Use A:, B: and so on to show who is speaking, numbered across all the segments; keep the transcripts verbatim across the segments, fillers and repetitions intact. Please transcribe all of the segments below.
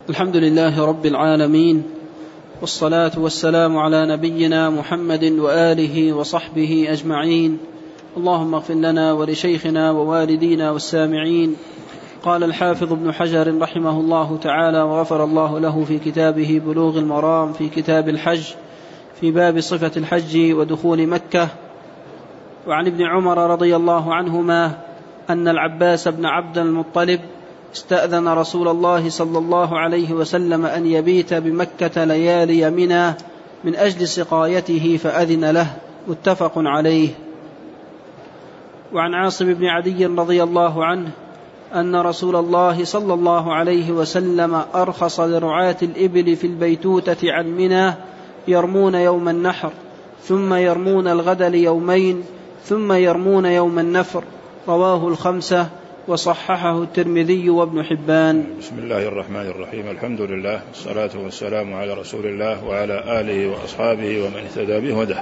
A: الحمد لله رب العالمين، والصلاة والسلام على نبينا محمد وآله وصحبه أجمعين. اللهم اغفر لنا ولشيخنا ووالدينا والسامعين. قال الحافظ ابن حجر رحمه الله تعالى وغفر الله له في كتابه بلوغ المرام في كتاب الحج في باب صفة الحج ودخول مكة: وعن ابن عمر رضي الله عنهما أن العباس بن عبد المطلب استأذن رسول الله صلى الله عليه وسلم أن يبيت بمكة ليالي منى من أجل سقايته فأذن له. متفق عليه. وعن عاصم بن عدي رضي الله عنه أن رسول الله صلى الله عليه وسلم أرخص لرعاة الإبل في البيتوتة عن منى يرمون يوم النحر، ثم يرمون الغد ليومين، ثم يرمون يوم النفر. رواه الخمسة وصححه الترمذي وابن حبان.
B: بسم الله الرحمن الرحيم. الحمد لله، والصلاة والسلام على رسول الله وعلى آله وأصحابه ومن اهتدى بهداه.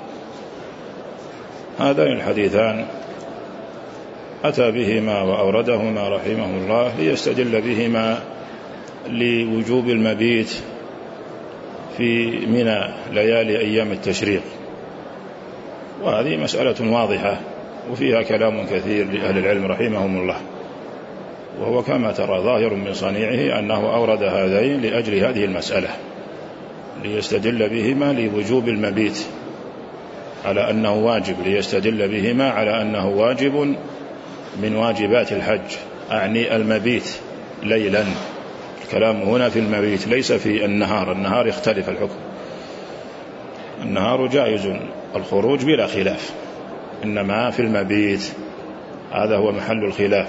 B: هذان الحديثان أتى بهما وأوردهما رحمه الله ليستدل بهما لوجوب المبيت في منى ليالي أيام التشريق، وهذه مسألة واضحة وفيها كلام كثير لأهل العلم رحمهم الله، وهو كما ترى ظاهر من صنيعه أنه أورد هذين لأجل هذه المسألة ليستدل بهما لوجوب المبيت على أنه واجب، ليستدل بهما على أنه واجب من واجبات الحج، أعني المبيت ليلا. الكلام هنا في المبيت ليس في النهار، النهار يختلف الحكم، النهار جائز الخروج بلا خلاف، إنما في المبيت هذا هو محل الخلاف.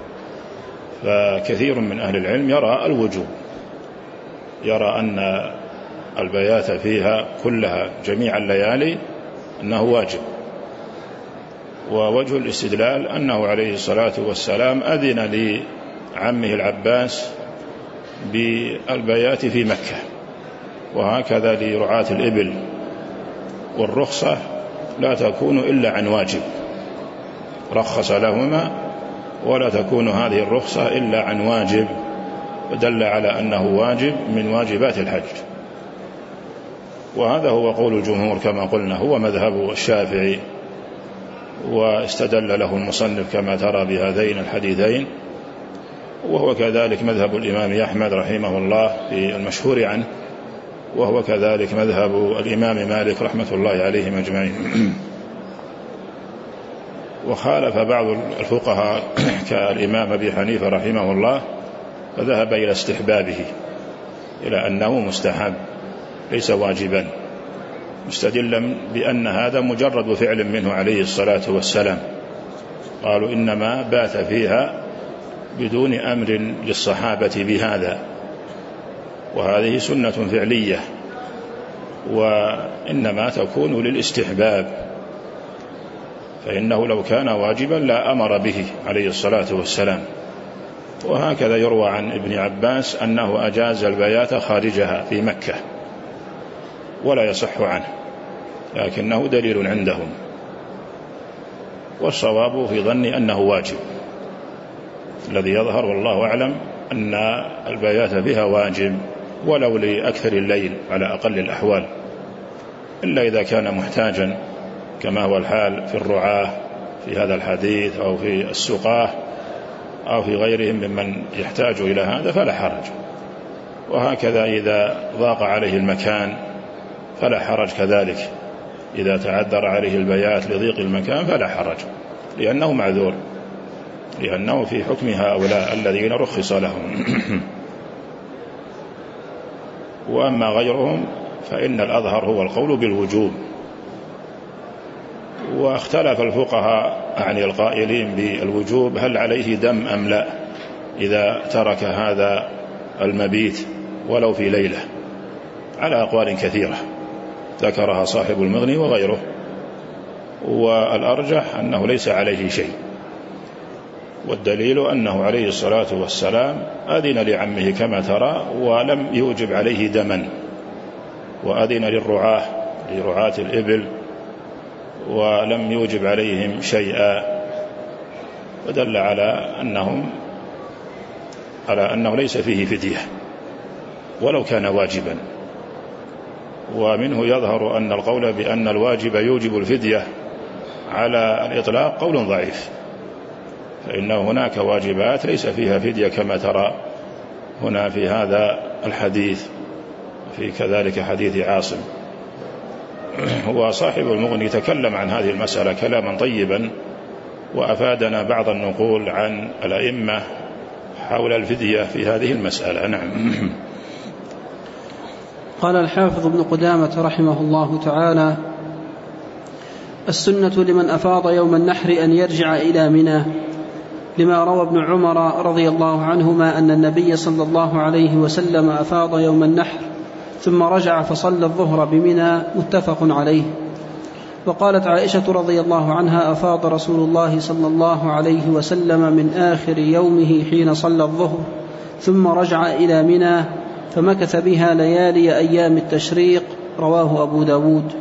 B: فكثير من أهل العلم يرى الوجوب، يرى أن البيات فيها كلها جميع الليالي أنه واجب. ووجه الاستدلال أنه عليه الصلاة والسلام أذن لعمه العباس بالبيات في مكة، وهكذا لرعاة الإبل، والرخصة لا تكون إلا عن واجب، رخص لهما ولا تكون هذه الرخصة إلا عن واجب، ودل على أنه واجب من واجبات الحج. وهذا هو قول الجمهور كما قلنا، هو مذهب الشافعي، واستدل له المصنف كما ترى بهذين الحديثين، وهو كذلك مذهب الإمام أحمد رحمه الله في المشهور عنه، وهو كذلك مذهب الإمام مالك رحمة الله عليهم أجمعين. وخالف بعض الفقهاء كالإمام أبي حنيفة رحمه الله فذهب إلى استحبابه، إلى أنه مستحب ليس واجبا، مستدلا بأن هذا مجرد فعل منه عليه الصلاة والسلام. قالوا إنما بات فيها بدون أمر للصحابة بهذا، وهذه سنة فعلية، وإنما تكون للاستحباب، فإنه لو كان واجبا لا أمر به عليه الصلاة والسلام. وهكذا يروى عن ابن عباس أنه أجاز البيات خارجها في مكة، ولا يصح عنه، لكنه دليل عندهم، والصواب في ظني أنه واجب. الذي يظهر والله أعلم أن البيات بها واجب، ولو لأكثر الليل على أقل الأحوال، إلا إذا كان محتاجا كما هو الحال في الرعاة في هذا الحديث، أو في السقاة، أو في غيرهم ممن يحتاج إلى هذا فلا حرج. وهكذا إذا ضاق عليه المكان فلا حرج كذلك، إذا تعذر عليه البيات لضيق المكان فلا حرج، لأنه معذور، لأنه في حكم هؤلاء الذين رخص لهم. وأما غيرهم فإن الأظهر هو القول بالوجوب. واختلف الفقهاء عن القائلين بالوجوب هل عليه دم أم لا إذا ترك هذا المبيت ولو في ليلة، على أقوال كثيرة ذكرها صاحب المغني وغيره، والأرجح أنه ليس عليه شيء، والدليل أنه عليه الصلاة والسلام أذن لعمه كما ترى ولم يوجب عليه دما، وأذن للرعاة لرعاة الإبل ولم يوجب عليهم شيئا، ودل على أنهم على أنه ليس فيه فدية، ولو كان واجبا. ومنه يظهر أن القول بأن الواجب يوجب الفدية على الإطلاق قول ضعيف، فإن هناك واجبات ليس فيها فدية كما ترى هنا في هذا الحديث، في كذلك حديث عاصم. هو صاحب المغني تكلم عن هذه المسألة كلاما طيبا، وأفادنا بعض النقول عن الأئمة حول الفدية في هذه المسألة. نعم.
A: قال الحافظ ابن قدامة رحمه الله تعالى: السنة لمن أفاض يوم النحر أن يرجع إلى منى، لما روى ابن عمر رضي الله عنهما أن النبي صلى الله عليه وسلم أفاض يوم النحر ثم رجع فصلى الظهر بمنى، متفق عليه. وقالت عائشة رضي الله عنها: أفاض رسول الله صلى الله عليه وسلم من آخر يومه حين صلى الظهر ثم رجع إلى منى فمكث بها ليالي أيام التشريق، رواه أبو داود.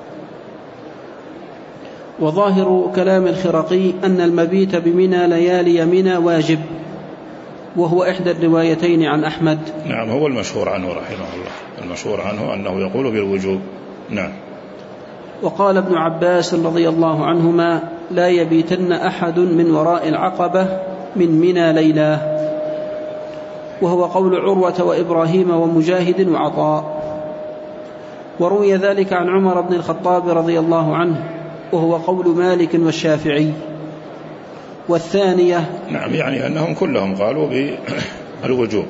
A: وظاهر كلام الخرقي أن المبيت بمنى ليالي منى واجب، وهو إحدى الروايتين عن أحمد.
B: نعم، هو المشهور عنه رحمه الله، المشهور عنه أنه يقول بالوجوب. نعم.
A: وقال ابن عباس رضي الله عنهما: لا يبيتن أحد من وراء العقبة من منى ليلة، وهو قول عروة وإبراهيم ومجاهد وعطاء. وروي ذلك عن عمر بن الخطاب رضي الله عنه، وهو قول مالك والشافعي. والثانية،
B: نعم، يعني أنهم كلهم قالوا بالوجوب.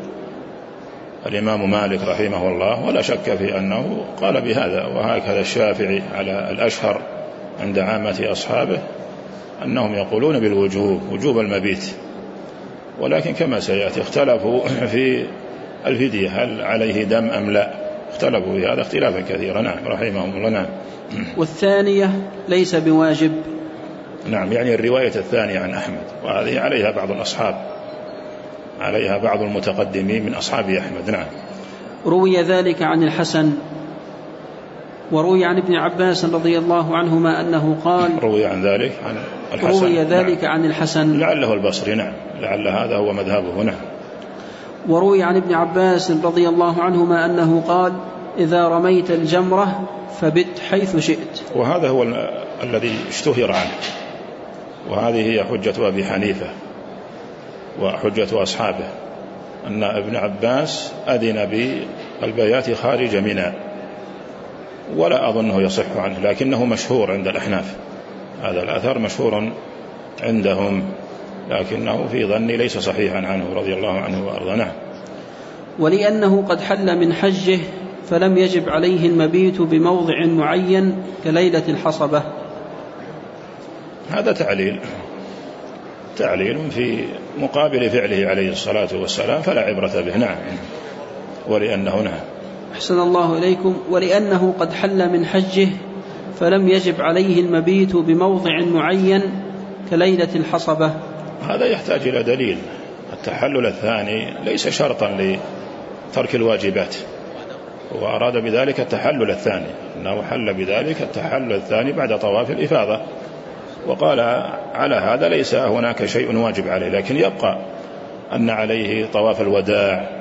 B: الإمام مالك رحمه الله ولا شك في أنه قال بهذا، وهكذا الشافعي على الأشهر عند عامة أصحابه أنهم يقولون بالوجوب، وجوب المبيت. ولكن كما سيأتي اختلفوا في الفدية، هل عليه دم أم لا، اختلفوا في هذا اختلافا كثيرا. نعم، رحمهم الله. نعم.
A: والثانية ليس بواجب.
B: نعم، يعني الرواية الثانية عن أحمد، وهذه عليها بعض الأصحاب، عليها بعض المتقدمين من أصحاب أحمد. نعم.
A: روي ذلك عن الحسن. وروي عن ابن عباس رضي الله عنهما أنه قال:
B: روي عن ذلك عن الحسن.
A: روي ذلك
B: نعم.
A: عن الحسن،
B: لعله البصري. نعم، لعل هذا هو مذهبه. نعم.
A: وروي عن ابن عباس رضي الله عنهما أنه قال: إذا رميت الجمرة فبت حيث شئت.
B: وهذا هو الذي اشتهر عنه، وهذه هي حجة أبي حنيفة وحجة أصحابه، أن ابن عباس أذن بالبيات خارج منى، ولا أظنه يصح عنه، لكنه مشهور عند الأحناف. هذا الأثر مشهور عندهم، لكنه في ظني ليس صحيحا عنه رضي الله عنه وأرضاه. نعم.
A: ولأنه قد حل من حجه فلم يجب عليه المبيت بموضع معين كليلة الحصبة.
B: هذا تعليل تعليل في مقابل فعله عليه الصلاة والسلام، فلا عبرة به. نعم. ولأنه نعم.
A: أحسن الله إليكم. ولأنه قد حل من حجه فلم يجب عليه المبيت بموضع معين كليلة الحصبة.
B: هذا يحتاج إلى دليل. التحلل الثاني ليس شرطا لترك الواجبات، وأراد بذلك التحلل الثاني، أنه حل بذلك التحلل الثاني بعد طواف الإفاضة، وقال على هذا ليس هناك شيء واجب عليه، لكن يبقى أن عليه طواف الوداع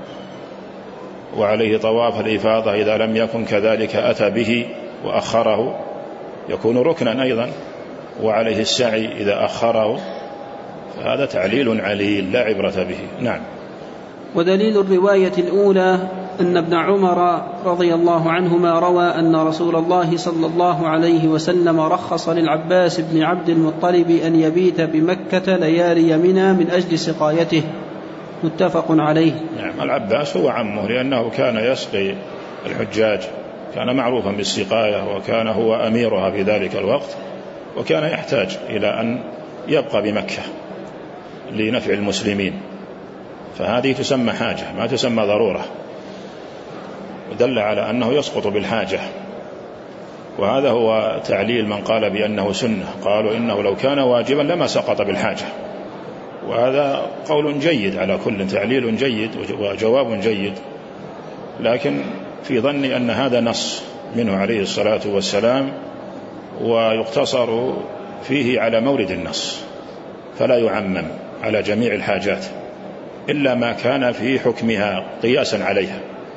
B: وعليه طواف الإفاضة، إذا لم يكن كذلك أتى به وأخره يكون ركنا أيضا، وعليه السعي إذا أخره، فهذا تعليل عليل لا عبرة به. نعم.
A: ودليل الرواية الأولى أن ابن عمر رضي الله عنهما روى أن رسول الله صلى الله عليه وسلم رخص للعباس بن عبد المطلب أن يبيت بمكة ليالي منى من أجل سقايته، متفق عليه.
B: نعم. العباس هو عمه، لأنه كان يسقي الحجاج، كان معروفا بالسقاية، وكان هو أميرها في ذلك الوقت، وكان يحتاج إلى أن يبقى بمكة لنفع المسلمين، فهذه تسمى حاجة ما تسمى ضرورة، ودل على أنه يسقط بالحاجة. وهذا هو تعليل من قال بأنه سنة، قالوا إنه لو كان واجبا لما سقط بالحاجة، وهذا قول جيد، على كل تعليل جيد وجواب جيد، لكن في ظني أن هذا نص منه عليه الصلاة والسلام، ويقتصر فيه على مورد النص، فلا يعمم على جميع الحاجات إلا ما كان في حكمها قياسا عليها.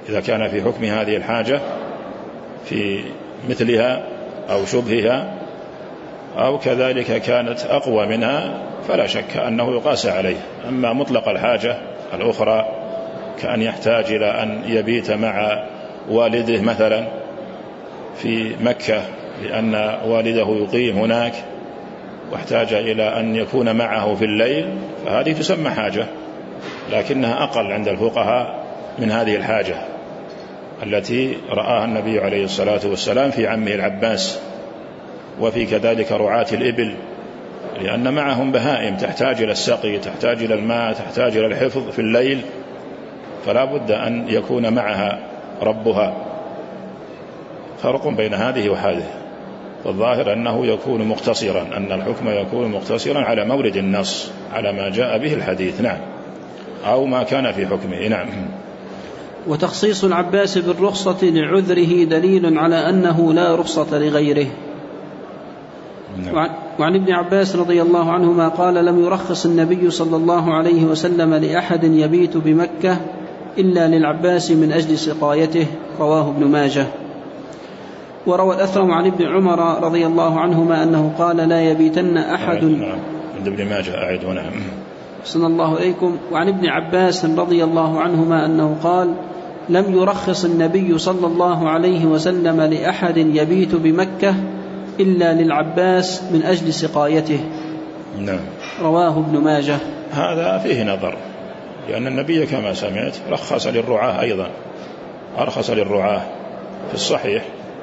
B: إذا كان في حكم هذه الحاجة في مثلها أو شبهها أو كذلك كانت أقوى منها فلا شك أنه يقاس عليه. أما مطلق الحاجة الأخرى كأن يحتاج إلى أن يبيت مع والده مثلا في مكة لأن والده يقيم هناك واحتاج إلى أن يكون معه في الليل، فهذه تسمى حاجة، لكنها أقل عند الفقهاء من هذه الحاجة التي رآها النبي عليه الصلاة والسلام في عمه العباس وفي كذلك رعاة الإبل، لأن معهم بهائم تحتاج إلى السقي، تحتاج إلى الماء، تحتاج إلى الحفظ في الليل، فلا بد أن يكون معها ربها. فرق بين هذه وهذه، والظاهر أنه يكون مقتصرا، أن الحكم يكون مقتصرا على مورد النص على ما جاء به الحديث، نعم، أو ما كان في حكمه، نعم.
A: وتخصيص العباس بالرخصة لعذره دليل على أنه لا رخصة لغيره. نعم. وعن ابن عباس رضي الله عنهما قال: لم يرخص النبي صلى الله عليه وسلم لأحد يبيت بمكة إلا للعباس من أجل سقايته، رواه ابن ماجه. وروى الأثرم عن ابن عمر رضي الله عنهما أنه قال: لا يبيتن أحد.
B: نعم، عند ابن ماجه أعد هنا.
A: صلى الله إليكم. وعن ابن عباس رضي الله عنهما أنه قال: لم يرخص النبي صلى الله عليه وسلم لأحد يبيت بمكة إلا للعباس من أجل سقايته.
B: نعم.
A: رواه ابن ماجه.
B: هذا فيه نظر، لأن النبي كما سمعت رخص للرعاة أيضا، أرخص للرعاة في الصحيح.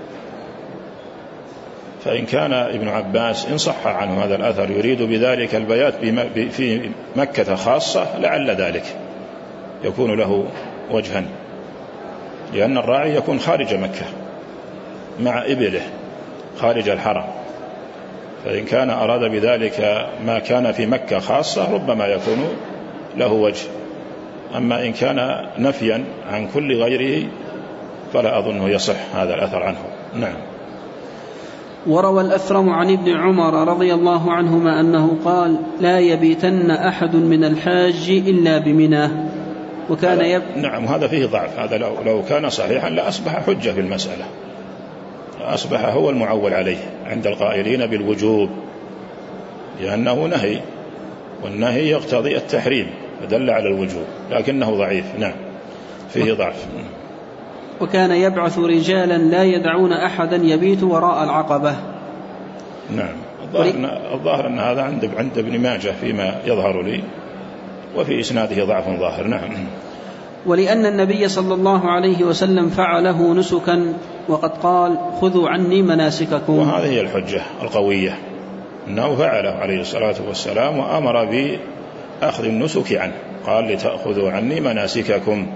B: فإن كان ابن عباس إن صح عنه هذا الأثر يريد بذلك البيات في مكة خاصة، لعل ذلك يكون له وجها، لأن الراعي يكون خارج مكة مع إبله خارج الحرم، فإن كان أراد بذلك ما كان في مكة خاصة ربما يكون له وجه. أما إن كان نفيا عن كل غيره فلا أظنه يصح هذا الأثر عنه، نعم.
A: وروى الأثرم عن ابن عمر رضي الله عنهما أنه قال: لا يبيتن أحد من الحاج إلا بمنى. وكان يب...
B: نعم، هذا فيه ضعف، هذا لو, لو كان صحيحا لأصبح حجة في المسألة، أصبح هو المعول عليه عند القائلين بالوجوب، لأنه نهي، والنهي يقتضي التحريم فدل على الوجوب، لكنه ضعيف، نعم، فيه ضعف.
A: وكان يبعث رجالا لا يدعون أحدا يبيت وراء العقبة.
B: نعم، الظاهر, الظاهر أن هذا عند, عند ابن ماجه فيما يظهر لي، وفي إسناده ضعف ظاهر، نعم.
A: ولأن النبي صلى الله عليه وسلم فعله نسكا، وقد قال: خذوا عني مناسككم.
B: وهذه هي الحجة القوية، أنه فعله عليه الصلاة والسلام وأمر بأخذ النسك عنه، قال: لتأخذوا عني مناسككم.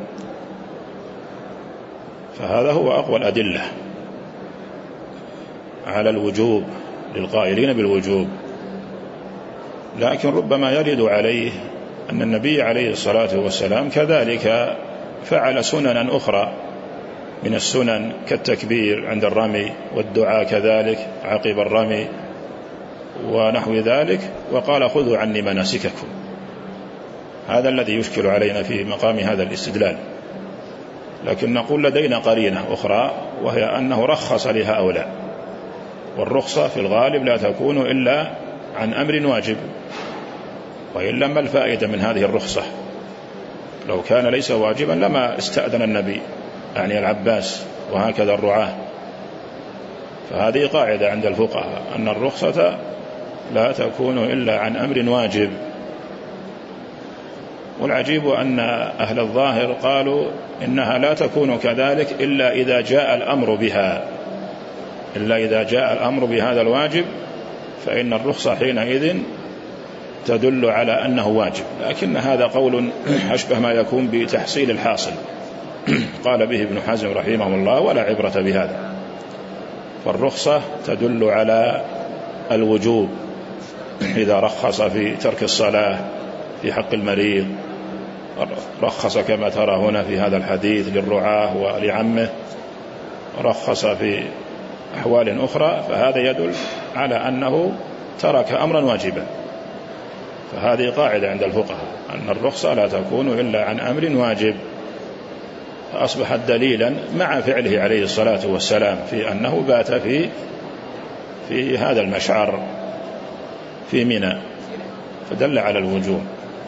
B: فهذا هو أقوى الأدلة على الوجوب للقائلين بالوجوب. لكن ربما يرد عليه أن النبي عليه الصلاة والسلام كذلك فعل سننا أخرى من السنن كالتكبير عند الرمي والدعاء كذلك عقب الرمي ونحو ذلك، وقال: خذوا عني مناسككم. هذا الذي يشكل علينا في مقام هذا الاستدلال. لكن نقول لدينا قرينة أخرى، وهي أنه رخص لهؤلاء، والرخصة في الغالب لا تكون إلا عن أمر واجب، وإلا ما الفائدة من هذه الرخصة؟ لو كان ليس واجبا لما استأذن النبي يعني العباس، وهكذا الرعاة. فهذه قاعدة عند الفقهاء أن الرخصة لا تكون إلا عن أمر واجب. والعجيب أن أهل الظاهر قالوا إنها لا تكون كذلك إلا إذا جاء الأمر بها، إلا إذا جاء الأمر بهذا الواجب، فإن الرخصة حينئذ تدل على أنه واجب. لكن هذا قول أشبه ما يكون بتحصيل الحاصل، قال به ابن حزم رحمه الله: ولا عبرة بهذا. فالرخصة تدل على الوجوب إذا رخص في ترك الصلاة في حق المريض، رخص كما ترى هنا في هذا الحديث للرعاة ولعمه، رخص في أحوال أخرى، فهذا يدل على أنه ترك أمرا واجبا. فهذه قاعدة عند الفقهاء أن الرخصة لا تكون إلا عن أمر واجب. فأصبحت دليلا مع فعله عليه الصلاة والسلام في أنه بات في في هذا المشعر في منى، فدل على الوجوب.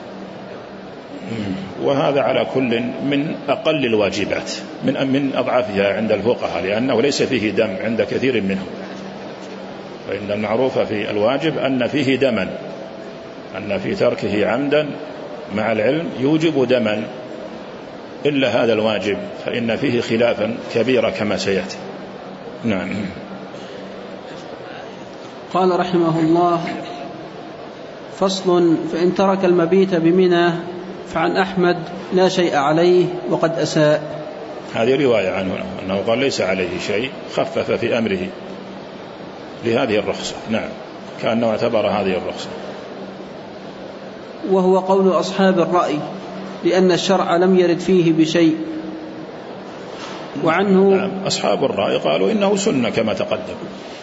B: وهذا على كل من أقل الواجبات من من أضعافها عند الفقهاء، لأنه ليس فيه دم عند كثير منهم. فإن المعروف في الواجب أن فيه دما، أن في تركه عمدا مع العلم يوجب دما، إلا هذا الواجب فإن فيه خلافا كبيرا كما سيأتي. نعم.
A: قال رحمه الله: فصل: فإن ترك المبيت بمنى فعن أحمد لا شيء عليه وقد أساء.
B: هذه رواية عنه أنه قال ليس عليه شيء، خفف في أمره لهذه الرخصة. نعم، كأنه اعتبر هذه الرخصة.
A: وهو قول أصحاب الرأي، لأن الشرع لم يرد فيه بشيء. وعنه
B: نعم، أصحاب الرأي قالوا إنه سنة كما تقدم،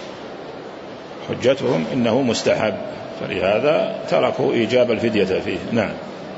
B: حجتهم إنه مستحب، فلهذا تركوا إيجاب الفدية فيه. نعم.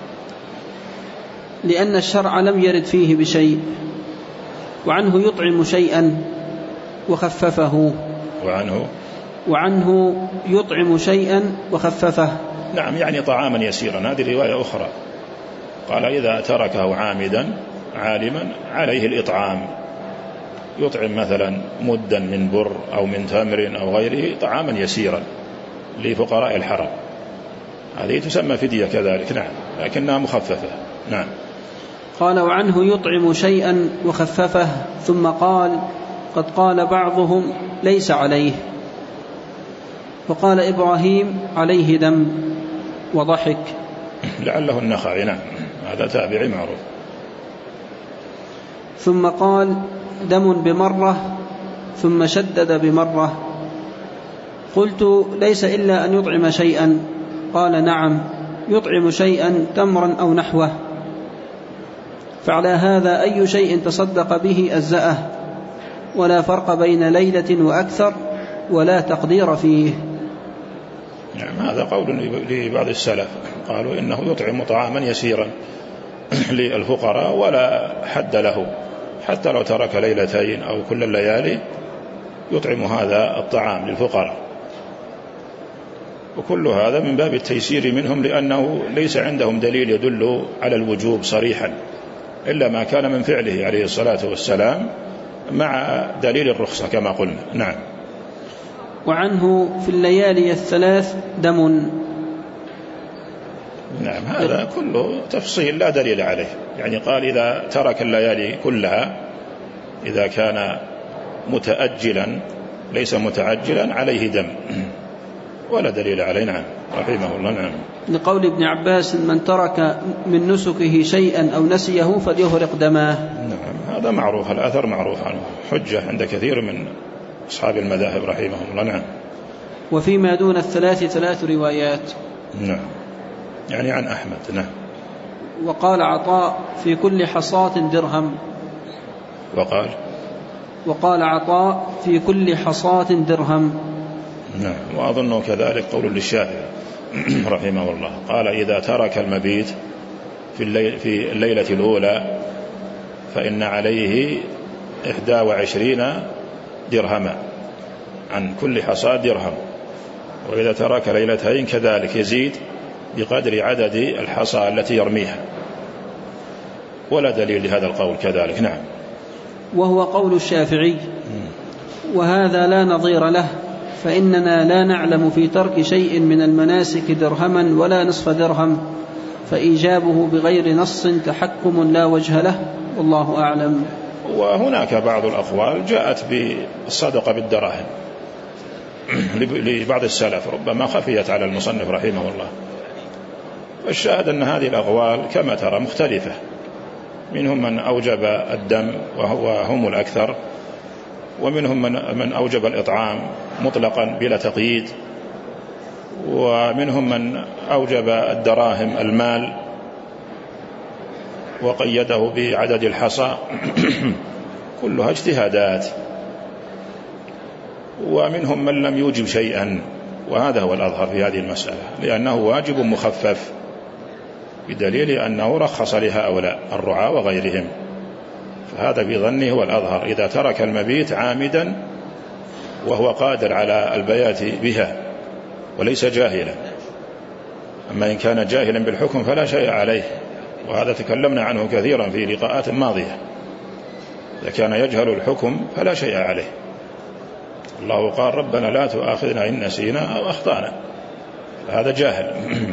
A: لأن الشرع لم يرد فيه بشيء. وعنه يطعم شيئا وخففه.
B: وعنه
A: وعنه يطعم شيئا وخففه.
B: نعم، يعني طعاما يسيرا. هذه رواية أخرى قال إذا تركه عامدا عالما عليه الإطعام، يطعم مثلا مدا من بر أو من تمر أو غيره طعاما يسيرا لفقراء الحرم، هذه تسمى فدية كذلك. نعم، لكنها مخففة. نعم.
A: قال: وعنه يطعم شيئا وخففه. ثم قال: قد قال بعضهم ليس عليه. وقال إبراهيم: عليه دم، وضحك.
B: لعله النخعي. نعم، هذا تابعي معروف.
A: ثم قال: دم بمرة، ثم شدد بمرة. قلت: ليس إلا أن يطعم شيئا. قال: نعم، يطعم شيئا تمرا أو نحوه. فعلى هذا أي شيء تصدق به أجزأه، ولا فرق بين ليلة وأكثر، ولا تقدير فيه.
B: نعم، هذا قول لبعض السلف، قالوا إنه يطعم طعاما يسيرا للفقراء ولا حد له، حتى لو ترك ليلتين أو كل الليالي يطعم هذا الطعام للفقراء. وكل هذا من باب التيسير منهم، لأنه ليس عندهم دليل يدل على الوجوب صريحا إلا ما كان من فعله عليه الصلاة والسلام مع دليل الرخصة كما قلنا. نعم.
A: وعنه في الليالي الثلاث دم.
B: نعم، هذا كله تفصيل لا دليل عليه، يعني قال إذا ترك الليالي كلها، إذا كان متأجلا ليس متعجلا عليه دم، ولا دليل عليه. نعم، رحمه الله. نعم.
A: لقول ابن عباس: من ترك من نسكه شيئا أو نسيه فليهرق دماه.
B: نعم، هذا معروف، الأثر معروف عنه، حجة عند كثير من أصحاب المذاهب رحمهم الله. نعم.
A: وفيما دون الثلاث ثلاث روايات.
B: نعم، يعني عن أحمد. نعم.
A: وقال عطاء: في كل حصاة درهم.
B: وقال
A: وقال عطاء: في كل حصاة درهم.
B: نعم. وأظن كذلك قول للشافعي رحمه الله، قال إذا ترك المبيت في, الليل في الليلة الأولى فإن عليه إحدى وعشرين درهما، عن كل حصاة درهم. وإذا ترك ليلتين كذلك يزيد بقدر عدد الحصى التي يرميها، ولا دليل لهذا القول كذلك. نعم.
A: وهو قول الشافعي، وهذا لا نظير له، فإننا لا نعلم في ترك شيء من المناسك درهما ولا نصف درهم، فإيجابه بغير نص تحكم لا وجه له، والله أعلم.
B: وهناك بعض الأقوال جاءت بالصدقة بالدراهم لبعض السلف، ربما خفيت على المصنف رحمه الله. والشاهد أن هذه الأقوال كما ترى مختلفة، منهم من أوجب الدم وهو هم الأكثر، ومنهم من أوجب الإطعام مطلقا بلا تقييد، ومنهم من أوجب الدراهم المال وقيده بعدد الحصى كلها اجتهادات. ومنهم من لم يوجب شيئا، وهذا هو الأظهر في هذه المسألة، لأنه واجب مخفف بدليل أنه رخص لهؤلاء الرعاة وغيرهم، فهذا في ظني هو الأظهر إذا ترك المبيت عامدا وهو قادر على البيات بها وليس جاهلا. أما إن كان جاهلا بالحكم فلا شيء عليه، وهذا تكلمنا عنه كثيرا في لقاءات ماضية. إذا كان يجهل الحكم فلا شيء عليه. الله قال ربنا لا تؤاخذنا إن نسينا أو أخطأنا، هذا جاهل.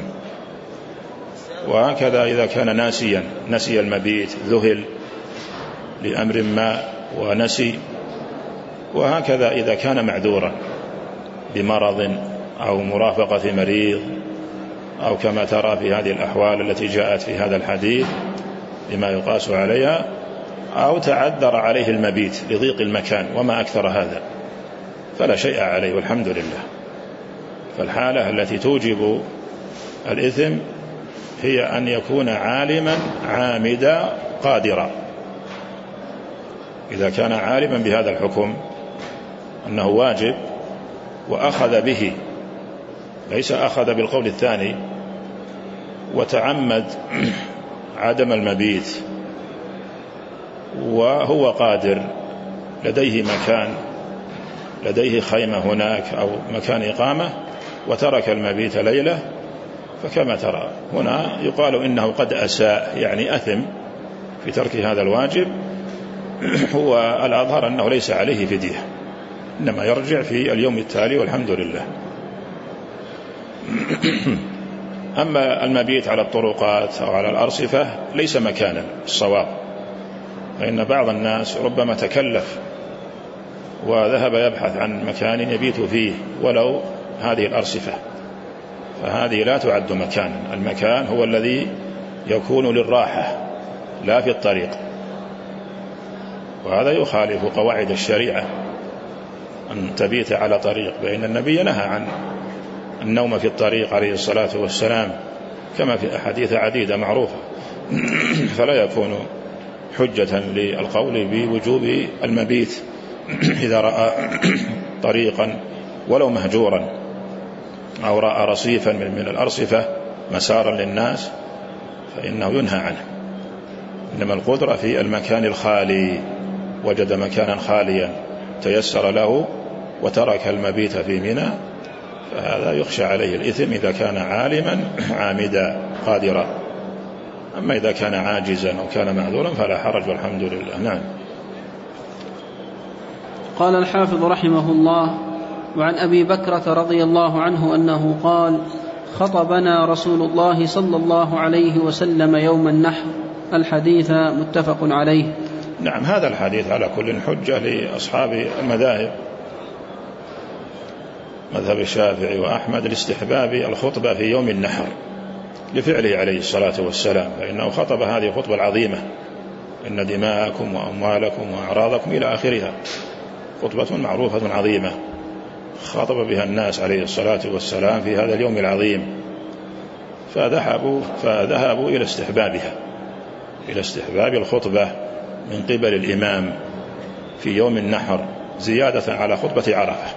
B: وهكذا إذا كان ناسيا، نسي المبيت، ذهل لأمر ما ونسي. وهكذا إذا كان معذورا بمرض أو مرافقة مريض، أو كما ترى في هذه الأحوال التي جاءت في هذا الحديث بما يقاس عليها، أو تعذر عليه المبيت لضيق المكان وما أكثر هذا، فلا شيء عليه والحمد لله. فالحالة التي توجب الإثم هي أن يكون عالما عامدا قادرا. إذا كان عالما بهذا الحكم أنه واجب وأخذ به، ليس أخذ بالقول الثاني وتعمد عدم المبيت، وهو قادر، لديه مكان، لديه خيمة هناك أو مكان إقامة، وترك المبيت ليلة، فكما ترى هنا يقال إنه قد أساء، يعني أثم في ترك هذا الواجب. هو الأظهر أنه ليس عليه فدية، إنما يرجع في اليوم التالي والحمد لله. أما المبيت على الطرقات أو على الأرصفة ليس مكانا الصواب، فإن بعض الناس ربما تكلف وذهب يبحث عن مكان يبيت فيه ولو هذه الأرصفة، فهذه لا تعد مكانا. المكان هو الذي يكون للراحة لا في الطريق، وهذا يخالف قواعد الشريعة أن تبيت على طريق، بأن النبي نهى عن النوم في الطريق عليه الصلاة والسلام كما في أحاديث عديدة معروفة. فلا يكون حجة للقول بوجوب المبيت إذا رأى طريقا ولو مهجورا أو رأى رصيفا من الأرصفة مسارا للناس فإنه ينهى عنه. إنما القدرة في المكان الخالي، وجد مكانا خاليا تيسر له وترك المبيت في منى، فهذا يخشى عليه الإثم إذا كان عالما عامدا قادرا. أما إذا كان عاجزا أو كان معذورا فلا حرج والحمد لله. نعم.
A: قال الحافظ رحمه الله: وعن أبي بكرة رضي الله عنه أنه قال: خطبنا رسول الله صلى الله عليه وسلم يوم النحر. الحديث متفق عليه.
B: نعم، هذا الحديث على كل حجة لأصحاب المذاهب، مذهب الشافعي وأحمد، لاستحباب الخطبة في يوم النحر لفعله عليه الصلاة والسلام، فإنه خطب هذه الخطبة العظيمة: إن دماءكم وأموالكم وأعراضكم إلى آخرها، خطبة معروفة عظيمة خاطب بها الناس عليه الصلاة والسلام في هذا اليوم العظيم، فذهبوا, فذهبوا إلى استحبابها، إلى استحباب الخطبة من قبل الإمام في يوم النحر زيادة على خطبة عرفة.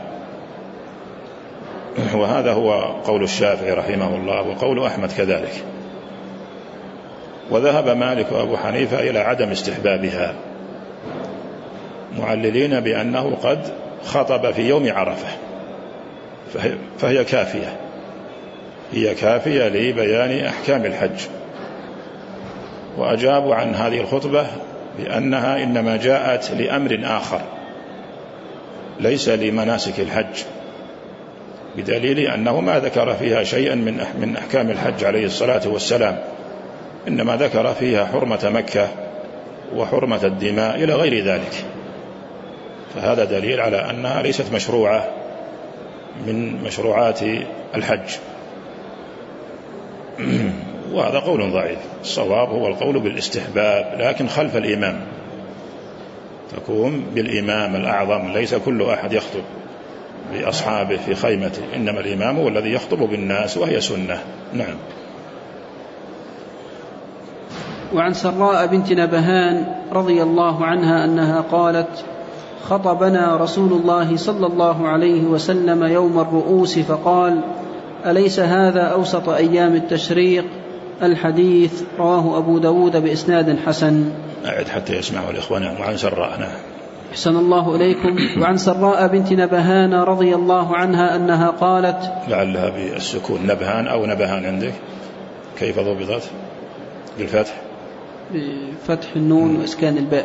B: وهذا هو قول الشافعي رحمه الله وقول أحمد كذلك. وذهب مالك وأبو حنيفة إلى عدم استحبابها، معللين بأنه قد خطب في يوم عرفة فهي كافية، هي كافية لبيان أحكام الحج. وأجابوا عن هذه الخطبة بأنها إنما جاءت لأمر آخر ليس لمناسك الحج، بدليل أنه ما ذكر فيها شيئا من أحكام الحج عليه الصلاة والسلام، إنما ذكر فيها حرمة مكة وحرمة الدماء إلى غير ذلك. فهذا دليل على أنها ليست مشروعة من مشروعات الحج. وهذا قول ضعيف، الصواب هو القول بالاستحباب، لكن خلف الإمام، تكون بالإمام الأعظم، ليس كل أحد يخطب بأصحابه في خيمته، إنما الإمام هو الذي يخطب بالناس وهي سنة. نعم.
A: وعن سراء بنت نبهان رضي الله عنها أنها قالت: خطبنا رسول الله صلى الله عليه وسلم يوم الرؤوس فقال: أليس هذا أوسط أيام التشريق؟ الحديث رواه أبو داود بإسناد حسن.
B: أعد حتى يسمعه الإخوان. وعن سراء. نعم.
A: أحسن الله إليكم. وعن سراء بنت نبهان رضي الله عنها أنها قالت،
B: لعلها بالسكون نبهان أو نبهان عندك، كيف ضبطت؟ بالفتح؟
A: بفتح النون وإسكان الباء.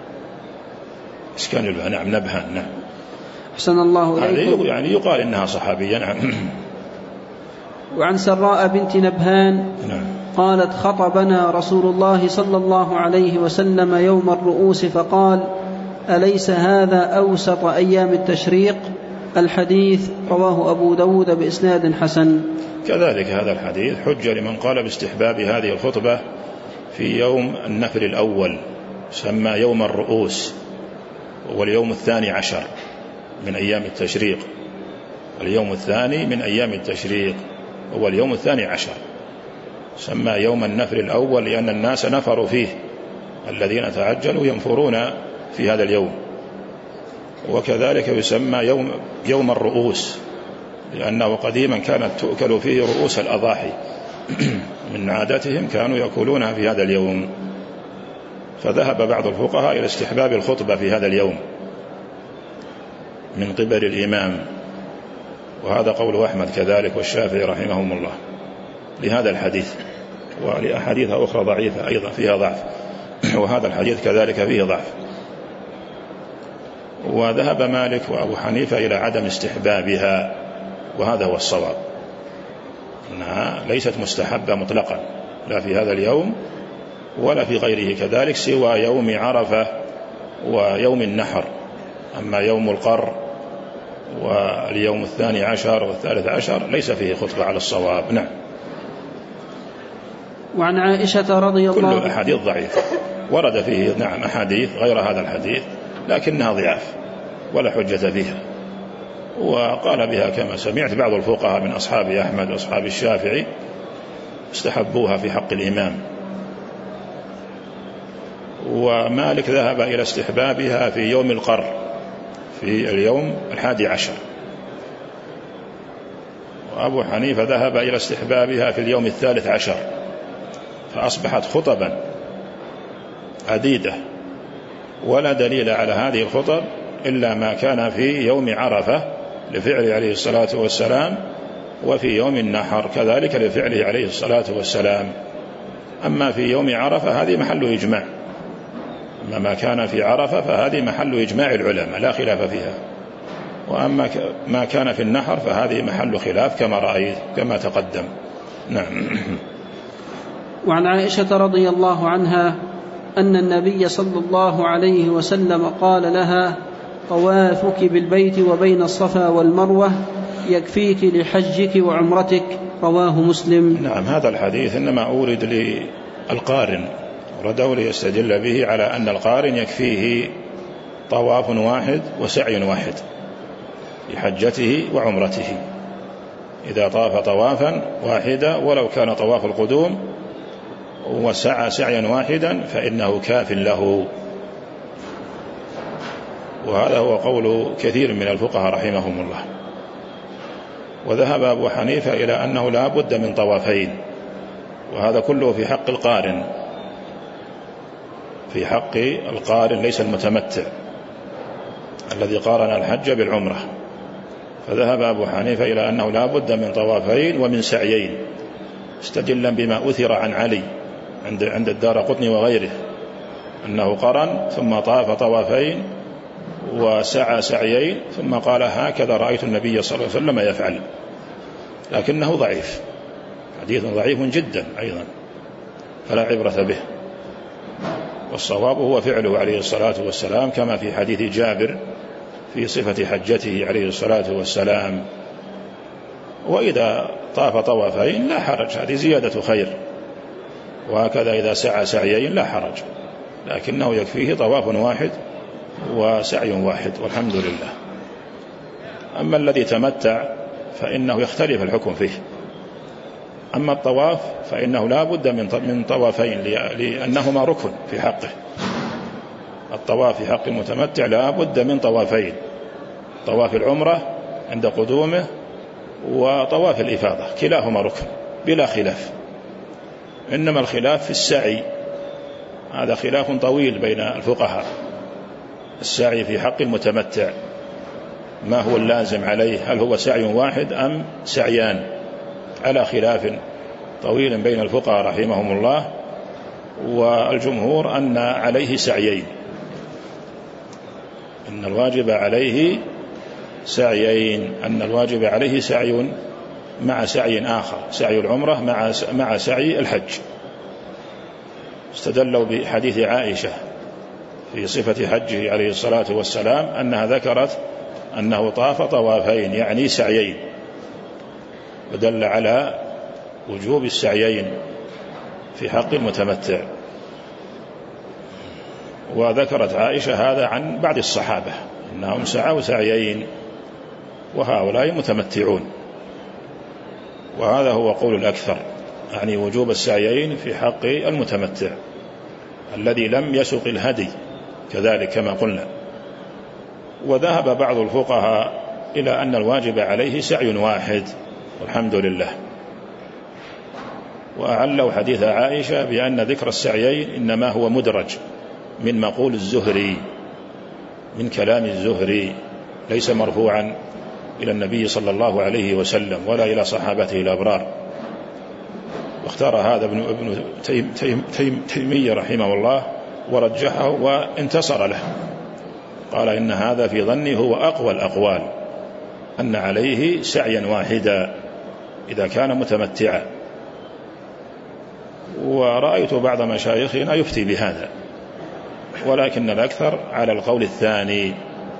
B: إسكان الباء. نعم. نبهان. نعم.
A: أحسن الله إليكم.
B: يعني يقال إنها صحابية. نعم.
A: وعن سراء بنت نبهان
B: نعم.
A: قالت خطبنا رسول الله صلى الله عليه وسلم يوم الرؤوس فقال أليس هذا أوسط أيام التشريق؟ الحديث رواه أبو داود بإسناد حسن.
B: كذلك هذا الحديث حجة لمن قال باستحباب هذه الخطبة في يوم النفر الأول سمى يوم الرؤوس، واليوم الثاني عشر من أيام التشريق. اليوم الثاني من أيام التشريق هو اليوم الثاني عشر، سمى يوم النفر الأول لأن الناس نفروا فيه، الذين تعجلوا ينفرون في هذا اليوم. وكذلك يسمى يوم, يوم الرؤوس لأنه قديما كانت تؤكل فيه رؤوس الأضاحي من عادتهم كانوا يأكلونها في هذا اليوم. فذهب بعض الفقهاء إلى استحباب الخطبة في هذا اليوم من قبل الإمام، وهذا قول أحمد كذلك والشافعي رحمهم الله لهذا الحديث، ولأحاديث أخرى ضعيفة أيضا فيها ضعف، وهذا الحديث كذلك فيه ضعف. وذهب مالك وأبو حنيفة إلى عدم استحبابها، وهذا هو الصواب، أنها ليست مستحبة مطلقا لا في هذا اليوم ولا في غيره كذلك سوى يوم عرفة ويوم النحر. أما يوم القر واليوم الثاني عشر والثالث عشر ليس فيه خطبة على الصواب. نعم.
A: وعن عائشة رضي الله عنها
B: كل الأحاديث ضعيفة، ورد فيه نعم أحاديث غير هذا الحديث لكنها ضعاف ولا حجة فيها، وقال بها كما سمعت بعض الفقهاء من أصحاب أحمد وأصحاب الشافعي استحبوها في حق الإمام. ومالك ذهب إلى استحبابها في يوم القر في اليوم الحادي عشر، وأبو حنيفة ذهب إلى استحبابها في اليوم الثالث عشر، فأصبحت خطبا عديدة ولا دليل على هذه الخطب إلا ما كان في يوم عرفة لفعله عليه الصلاة والسلام، وفي يوم النحر كذلك لفعله عليه الصلاة والسلام. أما في يوم عرفة هذه محل إجماع، أما ما كان في عرفة فهذه محل إجماع العلماء لا خلاف فيها، وأما ما كان في النحر فهذه محل خلاف كما رأيت كما تقدم. نعم.
A: وعن عائشة رضي الله عنها أن النبي صلى الله عليه وسلم قال لها طوافك بالبيت وبين الصفا والمروة يكفيك لحجك وعمرتك، رواه مسلم.
B: نعم. هذا الحديث إنما أورد للقارن، ورده ليستدل به على أن القارن يكفيه طواف واحد وسعي واحد لحجته وعمرته، إذا طاف طوافا واحدا ولو كان طواف القدوم وسعى سعيا واحدا فإنه كاف له. وهذا هو قول كثير من الفقهاء رحمهم الله. وذهب أبو حنيفة إلى أنه لا بد من طوافين، وهذا كله في حق القارن، في حق القارن ليس المتمتع الذي قارن الحج بالعمرة. فذهب أبو حنيفة إلى أنه لا بد من طوافين ومن سعيين، استدلا بما أثر عن علي عند عند الدارقطني وغيره أنه قرن ثم طاف طوافين وسعى سعيين ثم قال هكذا رأيت النبي صلى الله عليه وسلم يفعل، لكنه ضعيف، حديث ضعيف جدا أيضا فلا عبرة به. والصواب هو فعله عليه الصلاة والسلام كما في حديث جابر في صفة حجته عليه الصلاة والسلام. وإذا طاف طوافين لا حرج، هذه زيادة خير، وهكذا إذا سعى سعيين لا حرج، لكنه يكفيه طواف واحد وسعي واحد والحمد لله. أما الذي تمتع فإنه يختلف الحكم فيه. أما الطواف فإنه لا بد من طوافين لأنهما ركن في حقه. الطواف في حق المتمتع لا بد من طوافين، طواف العمرة عند قدومه وطواف الإفاضة، كلاهما ركن بلا خلاف. إنما الخلاف في السعي، هذا خلاف طويل بين الفقهاء. السعي في حق المتمتع ما هو اللازم عليه؟ هل هو سعي واحد أم سعيان؟ على خلاف طويل بين الفقهاء رحمهم الله، والجمهور أن عليه سعيين، أن الواجب عليه سعيين، أن الواجب عليه سعي مع سعي آخر، سعي العمرة مع مع سعي الحج. استدلوا بحديث عائشة في صفة حجه عليه الصلاة والسلام أنها ذكرت أنه طاف طوافين يعني سعيين، ودل على وجوب السعيين في حق المتمتع. وذكرت عائشة هذا عن بعض الصحابة أنهم سعوا سعيين وهؤلاء متمتعون، وهذا هو قول الأكثر، يعني وجوب السعيين في حق المتمتع الذي لم يسق الهدي كذلك كما قلنا. وذهب بعض الفقهاء إلى أن الواجب عليه سعي واحد والحمد لله، وأعلوا حديث عائشة بأن ذكر السعيين إنما هو مدرج من مقول الزهري، من كلام الزهري، ليس مرفوعا إلى النبي صلى الله عليه وسلم ولا إلى صحابته الأبرار. واختار هذا ابن, ابن تيم تيم تيم تيمية رحمه الله ورجحه وانتصر له، قال إن هذا في ظني هو أقوى الأقوال، أن عليه سعيا واحدا إذا كان متمتعا. ورأيت بعض مشايخنا يفتي بهذا، ولكن الأكثر على القول الثاني،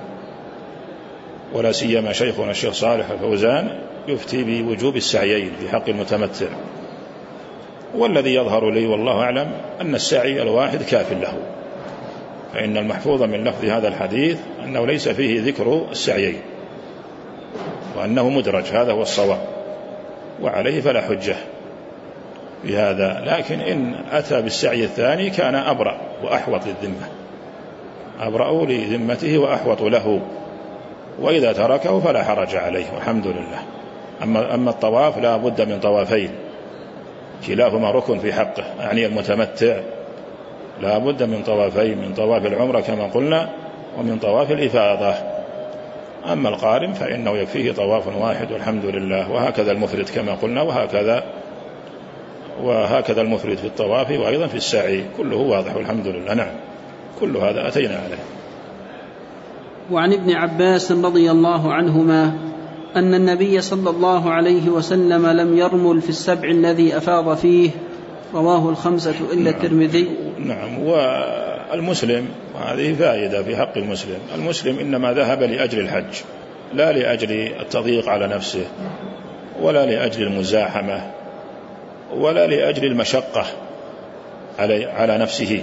B: ولا سيما شيخنا الشيخ صالح الفوزان يفتي بوجوب السعيين في حق المتمتع. والذي يظهر لي والله أعلم أن السعي الواحد كاف له، فإن المحفوظ من لفظ هذا الحديث أنه ليس فيه ذكر السعيين وأنه مدرج، هذا هو الصواب، وعليه فلا حجة بهذا. لكن إن أتى بالسعي الثاني كان أبرأ وأحوط للذمة، أبرأ لذمته وأحوط له، وإذا تركه فلا حرج عليه والحمد لله. أما, أما الطواف لا بد من طوافين كلاهما ركن في حقه، يعني المتمتع لا بد من طوافين، من طواف العمرة كما قلنا ومن طواف الإفاضة. أما القارن فإنه يكفيه طواف واحد والحمد لله، وهكذا المفرد كما قلنا، وهكذا وهكذا المفرد في الطواف وأيضا في السعي، كله واضح والحمد لله. نعم، كل هذا أتينا عليه.
A: وعن ابن عباس رضي الله عنهما أن النبي صلى الله عليه وسلم لم يرمل في السبع الذي أفاض فيه، رواه الخمسة إلا الترمذي.
B: نعم. والمسلم، وهذه فائدة في حق المسلم، المسلم إنما ذهب لأجل الحج، لا لأجل التضييق على نفسه، ولا لأجل المزاحمة، ولا لأجل المشقة على نفسه.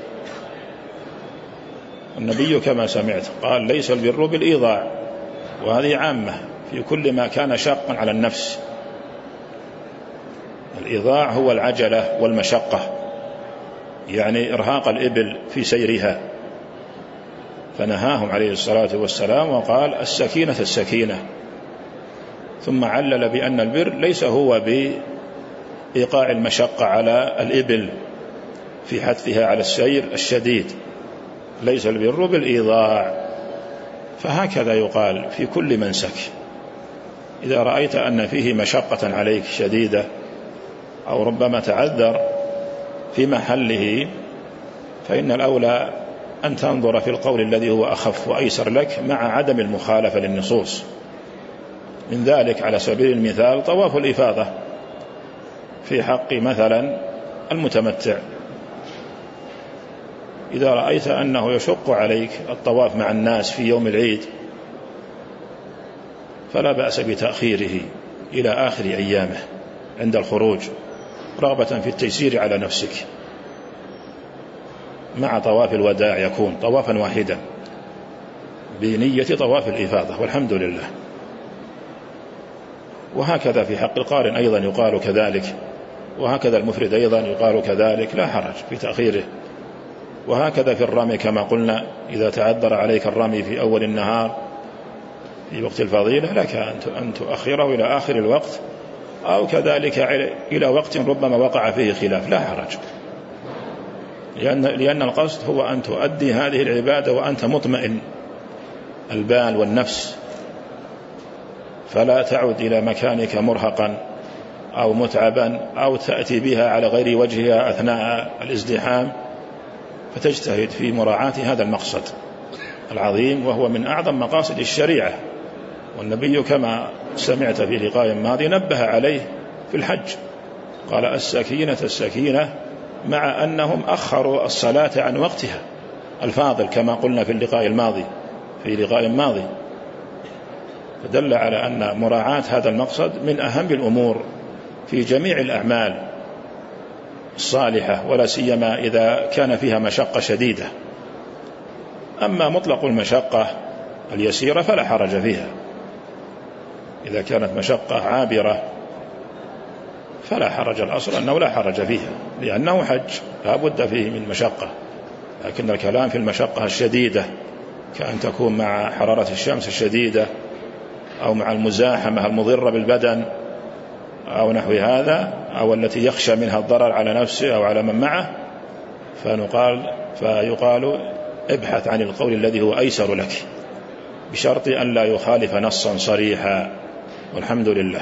B: النبي كما سمعت قال ليس البر بالإيضاع، وهذه عامة في كل ما كان شاقا على النفس. الإيضاع هو العجلة والمشقة، يعني إرهاق الإبل في سيرها، فنهاهم عليه الصلاة والسلام وقال السكينة السكينة، ثم علل بأن البر ليس هو بإيقاع المشقة على الإبل في حثها على السير الشديد، ليس البر بالإيضاع. فهكذا يقال في كل منسك، إذا رأيت أن فيه مشقة عليك شديدة أو ربما تعذر في محله، فإن الأولى أن تنظر في القول الذي هو أخف وأيسر لك مع عدم المخالفة للنصوص. من ذلك على سبيل المثال طواف الإفاضة في حق مثلا المتمتع، إذا رأيت أنه يشق عليك الطواف مع الناس في يوم العيد فلا بأس بتأخيره إلى آخر أيامه عند الخروج، رغبة في التيسير على نفسك. مع طواف الوداع يكون طوافا واحدا بنية طواف الإفاضة والحمد لله. وهكذا في حق القارن أيضا يقال كذلك، وهكذا المفرد أيضا يقال كذلك، لا حرج في تأخيره. وهكذا في الرمي كما قلنا، إذا تعذر عليك الرمي في أول النهار في وقت الفضيلة لك أن تؤخره إلى آخر الوقت أو كذلك إلى وقت ربما وقع فيه خلاف لا حرج، لأن, لأن القصد هو أن تؤدي هذه العبادة وأنت مطمئن البال والنفس، فلا تعود إلى مكانك مرهقا أو متعبا أو تأتي بها على غير وجهها أثناء الازدحام، فتجتهد في مراعاة هذا المقصد العظيم وهو من أعظم مقاصد الشريعة. والنبي كما سمعت في لقاء ماضي نبه عليه في الحج، قال السكينة السكينة، مع أنهم أخروا الصلاة عن وقتها الفاضل كما قلنا في اللقاء الماضي في لقاء ماضي فدل على أن مراعاة هذا المقصد من أهم الأمور في جميع الأعمال الصالحة، ولا سيما إذا كان فيها مشقة شديدة. أما مطلق المشقة اليسيرة فلا حرج فيها، إذا كانت مشقة عابرة فلا حرج، الأصل أنه لا حرج فيها لأنه حج لا بد فيه من مشقة. لكن الكلام في المشقة الشديدة كأن تكون مع حرارة الشمس الشديدة أو مع المزاحمة المضرة بالبدن أو نحو هذا، أو التي يخشى منها الضرر على نفسه أو على من معه، فنقال فيقال ابحث عن القول الذي هو أيسر لك بشرط أن لا يخالف نصا صريحا، والحمد لله.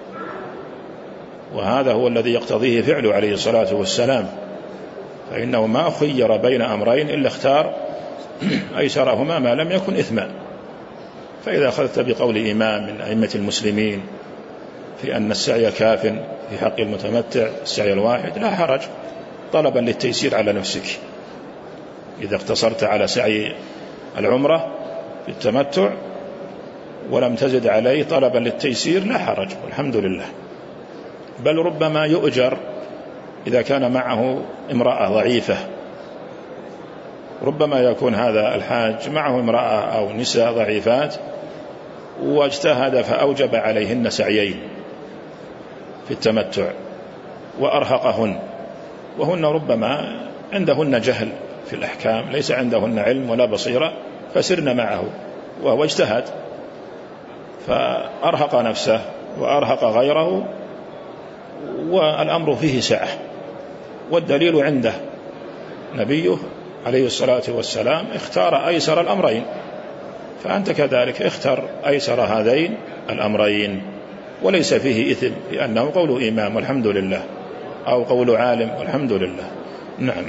B: وهذا هو الذي يقتضيه فعله عليه الصلاة والسلام، فإنه ما خير بين أمرين إلا اختار أيسرهما ما لم يكن إثما. فإذا أخذت بقول إمام من أئمة المسلمين في أن السعي كاف في حق المتمتع السعي الواحد لا حرج، طلبا للتيسير على نفسك. إذا اقتصرت على سعي العمرة في التمتع ولم تزد عليه طلبا للتيسير لا حرج، والحمد لله. بل ربما يؤجر إذا كان معه امرأة ضعيفة، ربما يكون هذا الحاج معه امرأة أو نساء ضعيفات واجتهد فأوجب عليهن سعيين في التمتع وأرهقهن، وهن ربما عندهن جهل في الأحكام، ليس عندهن علم ولا بصيرة، فسرن معه وهو اجتهد فأرهق نفسه وأرهق غيره، والأمر فيه سعة. والدليل عنده نبيه عليه الصلاة والسلام اختار أيسر الأمرين، فأنت كذلك اختر أيسر هذين الأمرين، وليس فيه إثم لأنه قول إمام والحمد لله، أو قول عالم والحمد لله. نعم.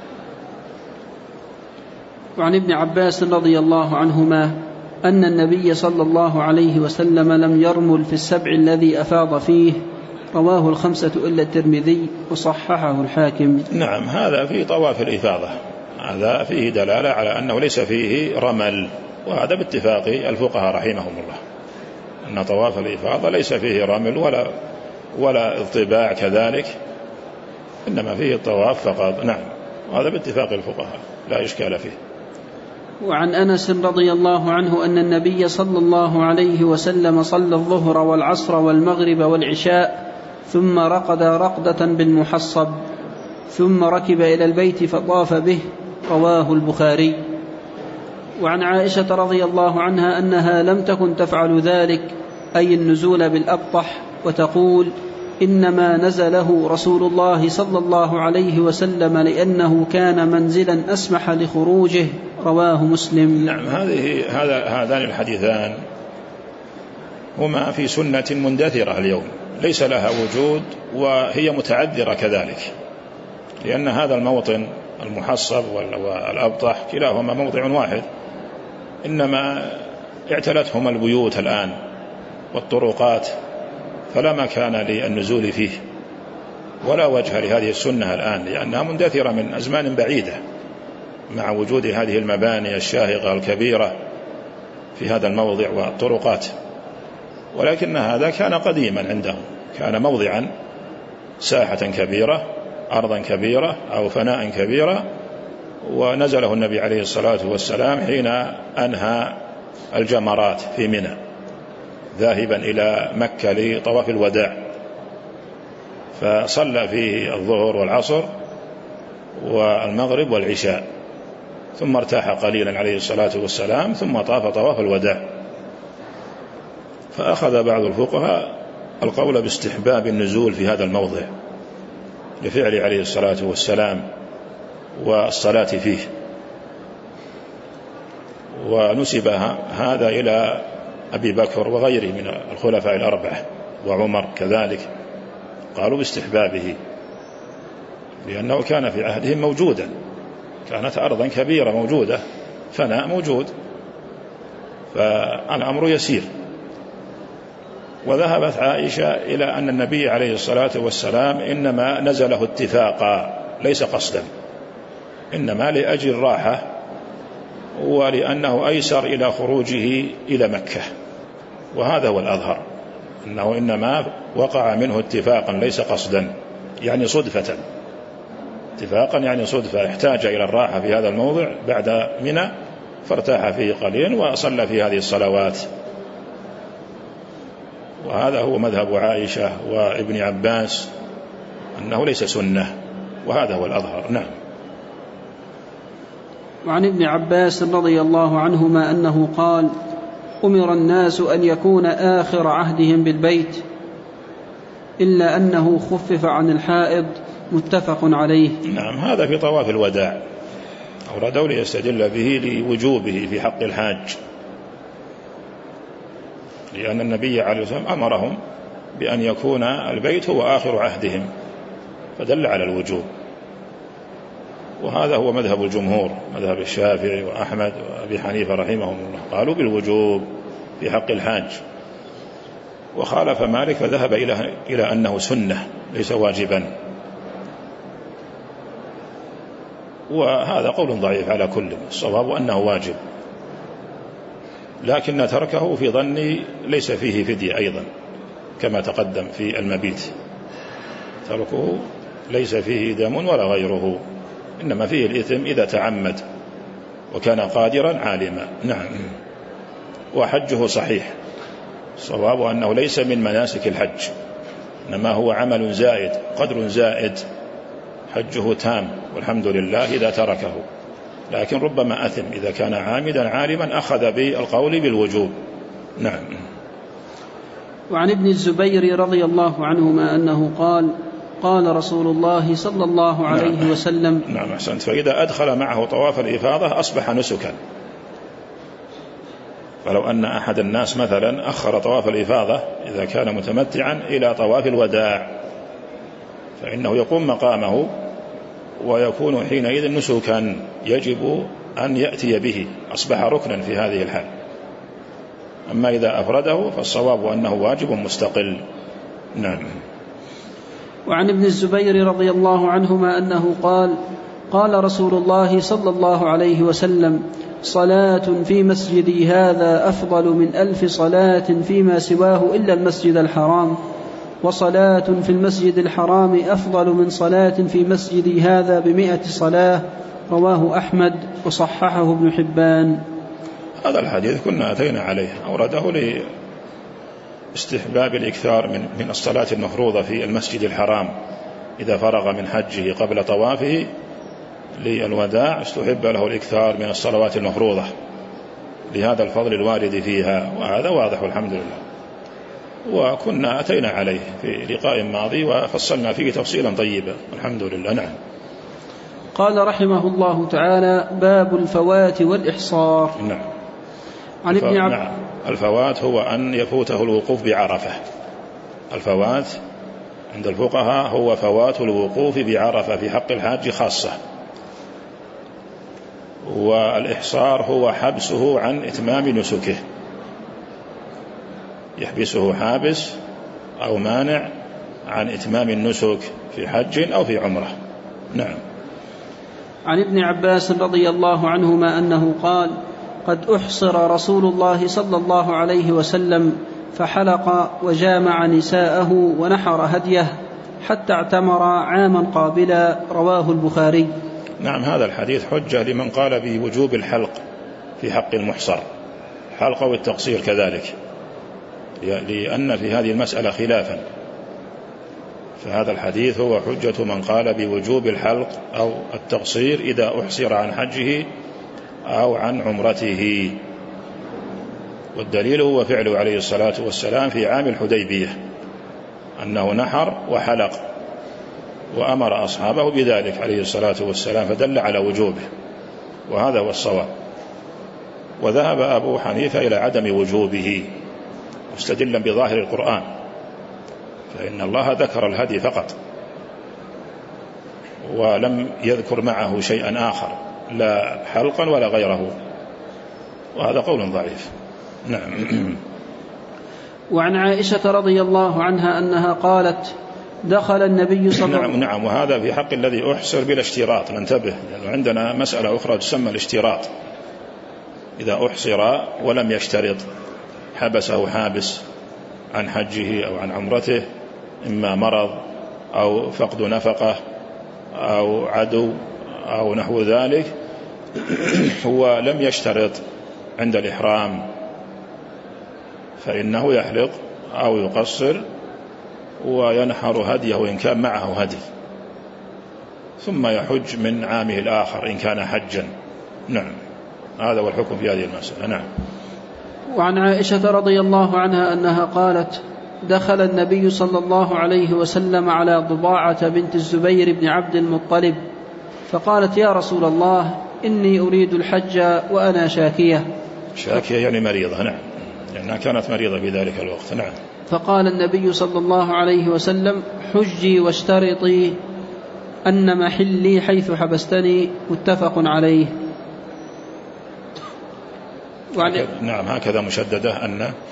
A: وعن ابن عباس رضي الله عنهما أن النبي صلى الله عليه وسلم لم يرمل في السبع الذي أفاض فيه، رواه الخمسة إلا الترمذي وصححه الحاكم.
B: نعم، هذا في طواف الإفاضة، هذا فيه دلالة على أنه ليس فيه رمل، وهذا باتفاق الفقهاء رحمهم الله أن طواف الإفاضة ليس فيه رمل ولا ولا اضطباع كذلك، إنما فيه الطواف فقط. نعم، وهذا باتفاق الفقهاء لا إشكال فيه.
A: وعن أنس رضي الله عنه أن النبي صلى الله عليه وسلم صلى الظهر والعصر والمغرب والعشاء ثم رقد رقدة بالمحصب ثم ركب إلى البيت فطاف به، رواه البخاري. وعن عائشة رضي الله عنها أنها لم تكن تفعل ذلك، أي النزول بالأبطح، وتقول إنما نزله رسول الله صلى الله عليه وسلم لأنه كان منزلا أسمح لخروجه، رواه مسلم.
B: نعم، هذه هذا هذان الحديثان هما في سنة مندثرة اليوم ليس لها وجود، وهي متعذرة كذلك، لأن هذا الموطن المحصب والأبطح كلاهما موضع واحد، إنما اعتلتهما البيوت الآن والطرقات، فلا مكان للنزول فيه ولا وجه لهذه السنة الآن، لأنها مندثرة من أزمان بعيدة مع وجود هذه المباني الشاهقة الكبيرة في هذا الموضع والطرقات. ولكن هذا كان قديما عندهم، كان موضعا ساحة كبيرة، أرضا كبيرة أو فناء كبيرة، ونزله النبي عليه الصلاة والسلام حين أنهى الجمرات في منى ذاهبا إلى مكة لطواف الوداع، فصلى فيه الظهر والعصر والمغرب والعشاء، ثم ارتاح قليلا عليه الصلاة والسلام، ثم طاف طواف الوداع. فأخذ بعض الفقهاء القول باستحباب النزول في هذا الموضع لفعل عليه الصلاة والسلام والصلاة فيه، ونسب هذا إلى أبي بكر وغيره من الخلفاء الأربعة وعمر كذلك، قالوا باستحبابه لأنه كان في عهدهم موجودا، كانت أرضا كبيرة موجودة، فناء موجود، فالأمر يسير. وذهبت عائشة إلى أن النبي عليه الصلاة والسلام إنما نزله اتفاقا ليس قصدا، إنما لأجل الراحة ولأنه أيسر إلى خروجه إلى مكة، وهذا هو الأظهر أنه إنما وقع منه اتفاقا ليس قصدا، يعني صدفة، اتفاقا يعني صدفة، احتاج إلى الراحة في هذا الموضع بعد منى فارتاح فيه قليلا وصلى في هذه الصلوات. وهذا هو مذهب عائشة وابن عباس أنه ليس سنة، وهذا هو الأظهر. نعم.
A: وعن ابن عباس رضي الله عنهما أنه قال: أمر الناس أن يكون آخر عهدهم بالبيت إلا أنه خفف عن الحائض، متفق عليه.
B: نعم، هذا في طواف الوداع، أوردوا ليستدل به لوجوبه في حق الحاج، لأن النبي عليه الصلاة والسلام أمرهم بأن يكون البيت هو آخر عهدهم، فدل على الوجوب. وهذا هو مذهب الجمهور، مذهب الشافعي وأحمد وأبي حنيفة رحمهم الله، قالوا بالوجوب في حق الحاج. وخالف مالك فذهب إلى إلى أنه سنة ليس واجبا، وهذا قول ضعيف على كل، الصواب أنه واجب، لكن تركه في ظني ليس فيه فدية أيضا كما تقدم في المبيت، تركه ليس فيه دم ولا غيره، إنما فيه الإثم إذا تعمد وكان قادرا عالما. نعم. وحجه صحيح، الصواب أنه ليس من مناسك الحج، إنما هو عمل زائد، قدر زائد، حجه تام والحمد لله إذا تركه، لكن ربما أثم إذا كان عامدا عالما أخذ بالقول بالوجوب. نعم.
A: وعن ابن الزبير رضي الله عنهما أنه قال: قال رسول الله صلى الله عليه
B: نعم.
A: وسلم.
B: نعم أحسنت. فإذا أدخل معه طواف الإفاضة أصبح نسكا، فلو أن أحد الناس مثلا أخر طواف الإفاضة إذا كان متمتعا إلى طواف الوداع فإنه يقوم مقامه ويكون حينئذ نسكا، يجب أن يأتي به، أصبح ركنا في هذه الحال. أما إذا أفرده فالصواب أنه واجب مستقل. نعم.
A: وعن ابن الزبير رضي الله عنهما أنه قال: قال رسول الله صلى الله عليه وسلم: صلاة في مسجدي هذا أفضل من ألف صلاة فيما سواه إلا المسجد الحرام، وصلاة في المسجد الحرام أفضل من صلاة في مسجدي هذا بمئة صلاة. رواه أحمد وصححه ابن حبان.
B: هذا الحديث كنا أتينا عليه، أورده لاستحباب الإكثار من من الصلاة المفروضة في المسجد الحرام إذا فرغ من حجه قبل طوافه للوداع، استحب له الإكثار من الصلوات المفروضة لهذا الفضل الوارد فيها، وهذا واضح الحمد لله. وكنا أتينا عليه في لقاء ماضي وفصلنا فيه تفصيلا طيبا الحمد لله. نعم.
A: قال رحمه الله تعالى: باب الفوات والإحصار.
B: نعم.
A: عن ابن عبد
B: نعم. الفوات هو أن يفوته الوقوف بعرفة، الفوات عند الفقهاء هو فوات الوقوف بعرفة في حق الحاج خاصة، والإحصار هو حبسه عن إتمام نسكه، يحبسه حابس أو مانع عن إتمام النسك في حج أو في عمرة. نعم.
A: عن ابن عباس رضي الله عنهما أنه قال: قد أحصر رسول الله صلى الله عليه وسلم فحلق وجامع نساءه ونحر هديه حتى اعتمر عاما قابلا. رواه البخاري.
B: نعم. هذا الحديث حجة لمن قال بوجوب الحلق في حق المحصر، حلق والتقصير كذلك، لأن في هذه المسألة خلافا، فهذا الحديث هو حجة من قال بوجوب الحلق أو التقصير إذا أحصر عن حجه أو عن عمرته. والدليل هو فعله عليه الصلاة والسلام في عام الحديبية أنه نحر وحلق، وأمر أصحابه بذلك عليه الصلاة والسلام، فدل على وجوبه، وهذا هو الصواب. وذهب أبو حنيفة إلى عدم وجوبه مستدلا بظاهر القرآن، فإن الله ذكر الهدي فقط ولم يذكر معه شيئا آخر، لا حلقا ولا غيره، وهذا قول ضعيف. نعم.
A: وعن عائشة رضي الله عنها أنها قالت: دخل النبي صلى الله عليه وسلم.
B: نعم نعم وهذا في حق الذي أحصر بلا اشتراط، ننتبه، لأنه عندنا مسألة أخرى تسمى الاشتراط، إذا أحصر ولم يشترط، حبسه حابس عن حجه أو عن عمرته، إما مرض أو فقد نفقة أو عدو أو نحو ذلك، هو لم يشترط عند الإحرام، فإنه يحلق أو يقصر وينحر هديه إن كان معه هدي، ثم يحج من عامه الآخر إن كان حجا. نعم، هذا هو الحكم في هذه المسألة. نعم.
A: وعن عائشة رضي الله عنها أنها قالت: دخل النبي صلى الله عليه وسلم على ضباعة بنت الزبير بن عبد المطلب فقالت: يا رسول الله، إني أريد الحج وأنا شاكية.
B: شاكية يعني مريضة. نعم، لأنها كانت مريضة في ذلك الوقت. نعم.
A: فقال النبي صلى الله عليه وسلم: حجي واشترطي أن محلي حيث حبستني. متفق عليه.
B: وعن... نعم، هكذا مشددة أن نعم.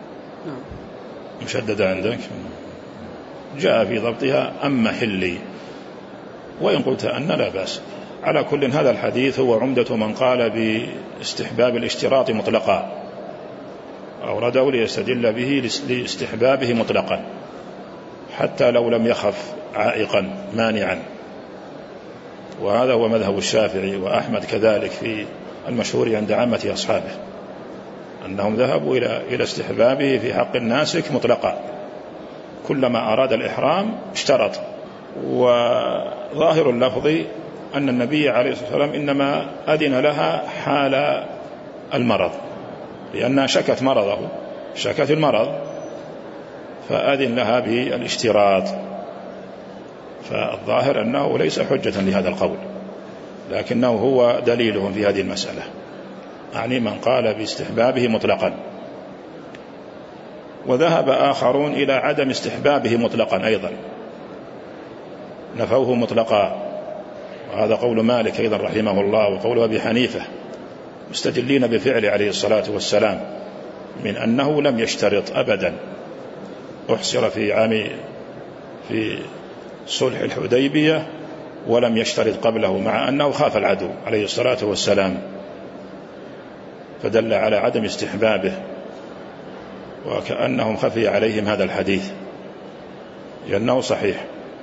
B: مشددة عندك جاء في ضبطها أم محلي، وإن قلت أن لا بأس. على كل، هذا الحديث هو عمدة من قال باستحباب الاشتراط مطلقا، أورده ليستدل به لاستحبابه مطلقا حتى لو لم يخف عائقا مانعا، وهذا هو مذهب الشافعي وأحمد كذلك في المشهور عند عامة أصحابه، أنهم ذهبوا إلى إلى استحبابه في حق الناسك مطلقا، كلما أراد الإحرام اشترط. وظاهر اللفظ أن النبي عليه الصلاة والسلام إنما أذن لها حال المرض، لأنها شكت مرضه، شكت المرض، فأذن لها بالاشتراط. فالظاهر أنه ليس حجة لهذا القول، لكنه هو دليلهم في هذه المسألة، يعني من قال باستحبابه مطلقا. وذهب آخرون إلى عدم استحبابه مطلقا أيضا، نفوه مطلقا، وهذا قول مالك أيضا رحمه الله وقول أبي حنيفة، مستدلين بفعل عليه الصلاة والسلام من أنه لم يشترط أبدا. أحصر في عام في صلح الحديبية ولم يشترط قبله، مع أنه خاف العدو عليه الصلاة والسلام، فدل على عدم استحبابه، وكأنهم خفي عليهم هذا الحديث لأنه صحيح.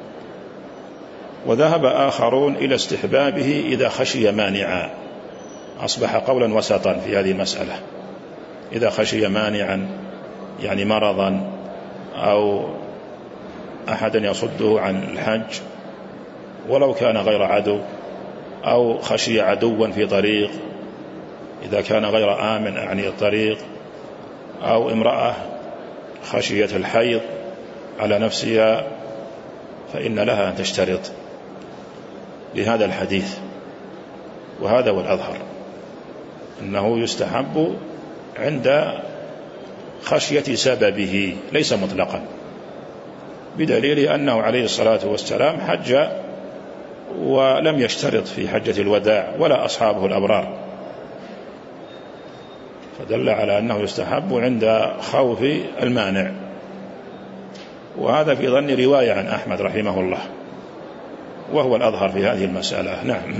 B: وذهب آخرون إلى استحبابه إذا خشي مانعا، أصبح قولا وسطا في هذه المسألة، إذا خشي مانعا يعني مرضا أو أحدا يصده عن الحج ولو كان غير عدو، أو خشي عدوا في طريق إذا كان غير آمن يعني الطريق، أو امرأة خشية الحيض على نفسها، فإن لها أن تشترط لهذا الحديث. وهذا هو الأظهر، أنه يستحب عند خشية سببه ليس مطلقا، بدليل أنه عليه الصلاة والسلام حج ولم يشترط في حجة الوداع ولا أصحابه الأبرار، فدل على أنه يستحب عند خوف المانع. وهذا في ظن رواية عن أحمد رحمه الله، وهو الأظهر في هذه المسألة. نعم.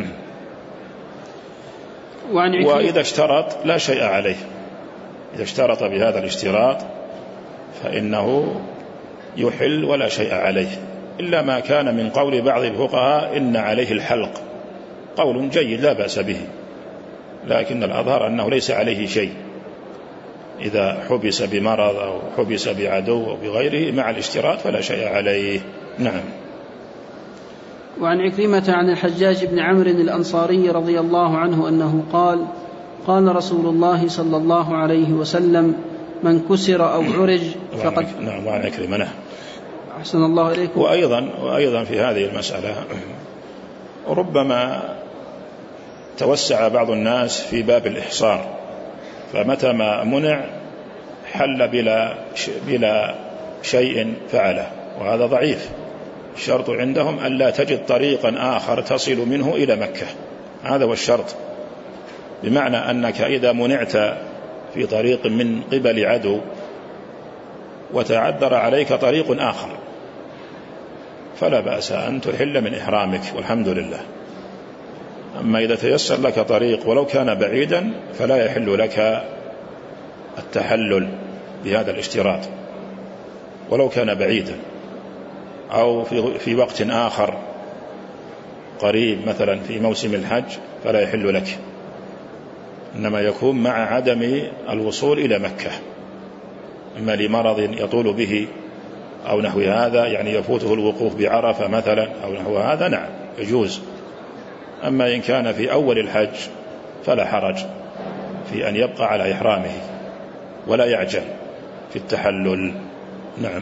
B: وإذا اشترط لا شيء عليه، إذا اشترط بهذا الاشتراط فإنه يحل ولا شيء عليه، إلا ما كان من قول بعض الفقهاء إن عليه الحلق، قول جيد لا بأس به، لكن الأظهر أنه ليس عليه شيء إذا حبس بمرض أو حبس بعدو أو بغيره مع الاشتراط فلا شيء عليه. نعم.
A: وعن عكرمة عن الحجاج بن عمرو الأنصاري رضي الله عنه أنه قال: قال رسول الله صلى الله عليه وسلم: من كسر أو عرج فقد
B: نعم. وعن عكرمة
A: أحسن الله إليكم.
B: وأيضا, وأيضا في هذه المسألة ربما توسع بعض الناس في باب الإحصار، فمتى ما منع حل بلا, بلا شيء فعله، وهذا ضعيف. الشرط عندهم أن لا تجد طريقا آخر تصل منه إلى مكة، هذا هو الشرط. بمعنى أنك إذا منعت في طريق من قبل عدو وتعذر عليك طريق آخر فلا بأس أن تحل من إحرامك والحمد لله. أما إذا تيسر لك طريق ولو كان بعيدا فلا يحل لك التحلل بهذا الاشتراط ولو كان بعيدا، أو في, في وقت آخر قريب مثلا في موسم الحج فلا يحل لك، إنما يكون مع عدم الوصول إلى مكة، إما لمرض يطول به أو نحو هذا، يعني يفوته الوقوف بعرفة مثلا أو نحو هذا، نعم يجوز. أما إن كان في أول الحج فلا حرج في أن يبقى على إحرامه ولا يعجل في التحلل. نعم.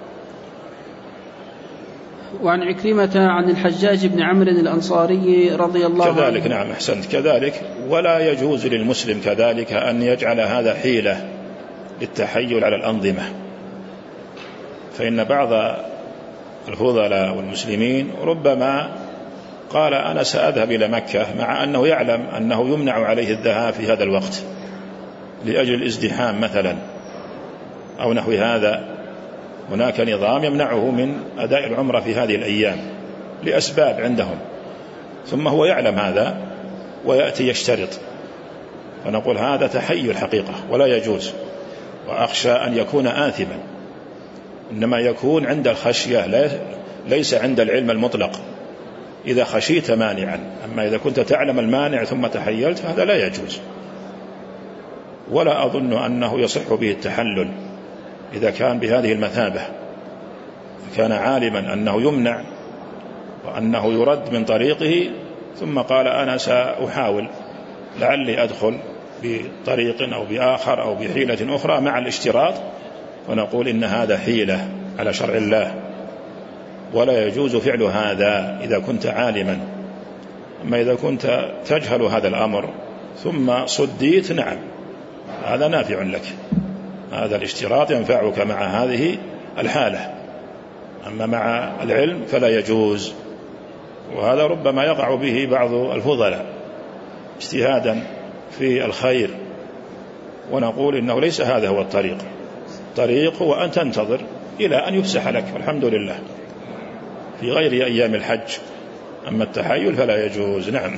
A: وعن عكرمة عن الحجاج بن عمرو الأنصاري رضي الله عنه
B: كذلك. نعم أحسنت. كذلك ولا يجوز للمسلم كذلك أن يجعل هذا حيلة للتحيل على الأنظمة، فإن بعض الفضلاء والمسلمين ربما قال أنا سأذهب إلى مكة مع أنه يعلم أنه يمنع عليه الذهاب في هذا الوقت لأجل الازدحام مثلا أو نحو هذا. هناك نظام يمنعه من أداء العمرة في هذه الأيام لأسباب عندهم، ثم هو يعلم هذا ويأتي يشترط، فنقول هذا تحيل حقيقة ولا يجوز، وأخشى أن يكون آثما. إنما يكون عند الخشية ليس عند العلم المطلق، إذا خشيت مانعا. أما إذا كنت تعلم المانع ثم تحيلت هذا لا يجوز، ولا أظن أنه يصح به التحلل إذا كان بهذه المثابة، كان عالما أنه يمنع وأنه يرد من طريقه ثم قال أنا سأحاول لعلي أدخل بطريق أو بآخر أو بحيلة أخرى مع الاشتراط، ونقول إن هذا حيلة على شرع الله ولا يجوز فعل هذا إذا كنت عالما. أما إذا كنت تجهل هذا الأمر ثم صديت، نعم هذا نافع لك، هذا الاشتراط ينفعك مع هذه الحالة. أما مع العلم فلا يجوز، وهذا ربما يقع به بعض الفضلاء اجتهادا في الخير، ونقول إنه ليس هذا هو الطريق. الطريق هو أن تنتظر إلى أن يفسح لك والحمد لله في غير أيام الحج، أما التحيل فلا يجوز. نعم.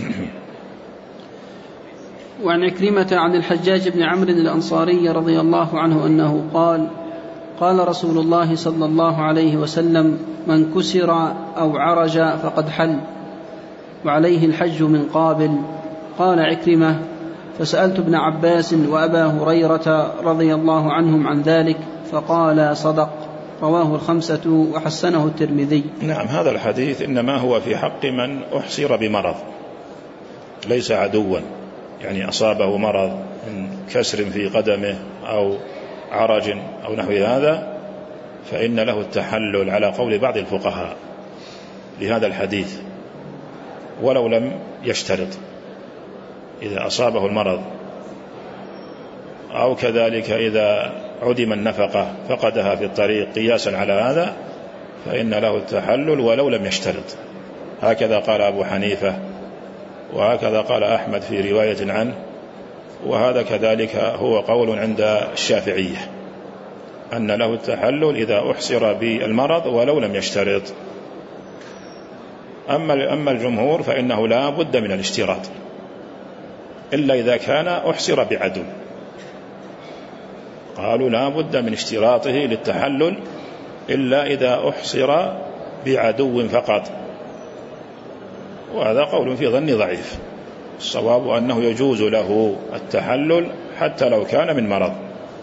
A: وعن عكرمة عن الحجاج بن عمرو الأنصاري رضي الله عنه أنه قال قال رسول الله صلى الله عليه وسلم من كسر أو عرج فقد حل وعليه الحج من قابل. قال عكرمة فسألت ابن عباس وأبا هريرة رضي الله عنهم عن ذلك فقال صدق. رواه الخمسة وحسنه الترمذي.
B: نعم. هذا الحديث إنما هو في حق من أحصر بمرض ليس عدوا، يعني أصابه مرض من كسر في قدمه أو عرج أو نحو هذا، فإن له التحلل على قول بعض الفقهاء لهذا الحديث ولو لم يشترط. إذا أصابه المرض أو كذلك إذا عدم النفقة فقدها في الطريق قياسا على هذا فإن له التحلل ولو لم يشترط. هكذا قال أبو حنيفة وهكذا قال أحمد في رواية عنه، وهذا كذلك هو قول عند الشافعية أن له التحلل إذا أحصر بالمرض ولو لم يشترط. أما أما الجمهور فإنه لا بد من الاشتراط إلا إذا كان أحصر بعدو، قالوا لا بد من اشتراطه للتحلل إلا إذا أحصر بعدو فقط، وهذا قول في ظني ضعيف. الصواب أنه يجوز له التحلل حتى لو كان من مرض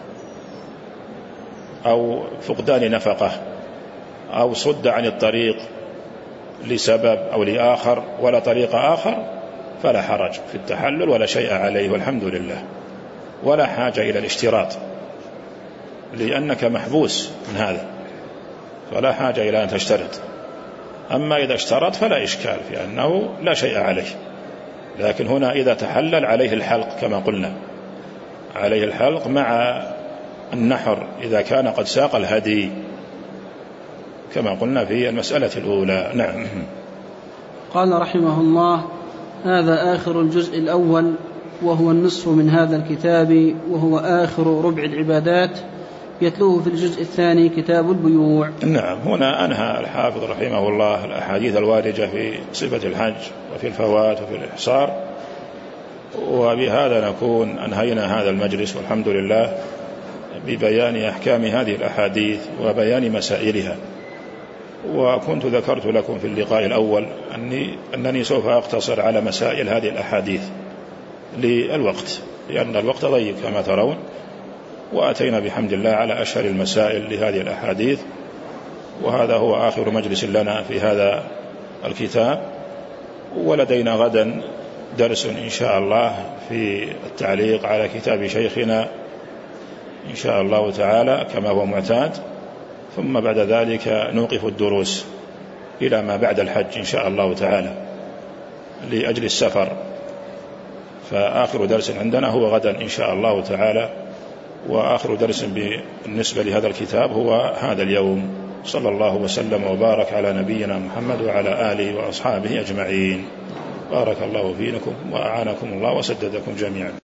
B: أو فقدان نفقة أو صد عن الطريق لسبب أو لآخر ولا طريق آخر، فلا حرج في التحلل ولا شيء عليه والحمد لله، ولا حاجة إلى الاشتراط لأنك محبوس من هذا. فلا حاجة إلى أن تشترط. أما إذا اشترط فلا إشكال في أنه لا شيء عليه. لكن هنا إذا تحلل عليه الحلق كما قلنا، عليه الحلق مع النحر إذا كان قد ساق الهدي كما قلنا في المسألة الأولى. نعم.
A: قال رحمه الله: هذا آخر الجزء الأول، وهو النصف من هذا الكتاب، وهو آخر ربع العبادات، يتلوه في الجزء الثاني كتاب البيوع.
B: نعم. هنا أنهى الحافظ رحمه الله الأحاديث الواردة في صفة الحج وفي الفوات وفي الإحصار، وبهذا نكون أنهينا هذا المجلس، والحمد لله، ببيان أحكام هذه الأحاديث وبيان مسائلها. وكنت ذكرت لكم في اللقاء الأول أني أنني سوف أقتصر على مسائل هذه الأحاديث للوقت، لأن الوقت ضيق كما ترون، وأتينا بحمد الله على أشهر المسائل لهذه الأحاديث. وهذا هو آخر مجلس لنا في هذا الكتاب، ولدينا غدا درس إن شاء الله في التعليق على كتاب شيخنا إن شاء الله تعالى كما هو معتاد، ثم بعد ذلك نوقف الدروس إلى ما بعد الحج إن شاء الله تعالى لأجل السفر. فآخر درس عندنا هو غدا إن شاء الله تعالى، وآخر درس بالنسبة لهذا الكتاب هو هذا اليوم. صلى الله وسلم وبارك على نبينا محمد وعلى آله وأصحابه أجمعين. بارك الله فيكم وأعانكم الله وسددكم جميعا.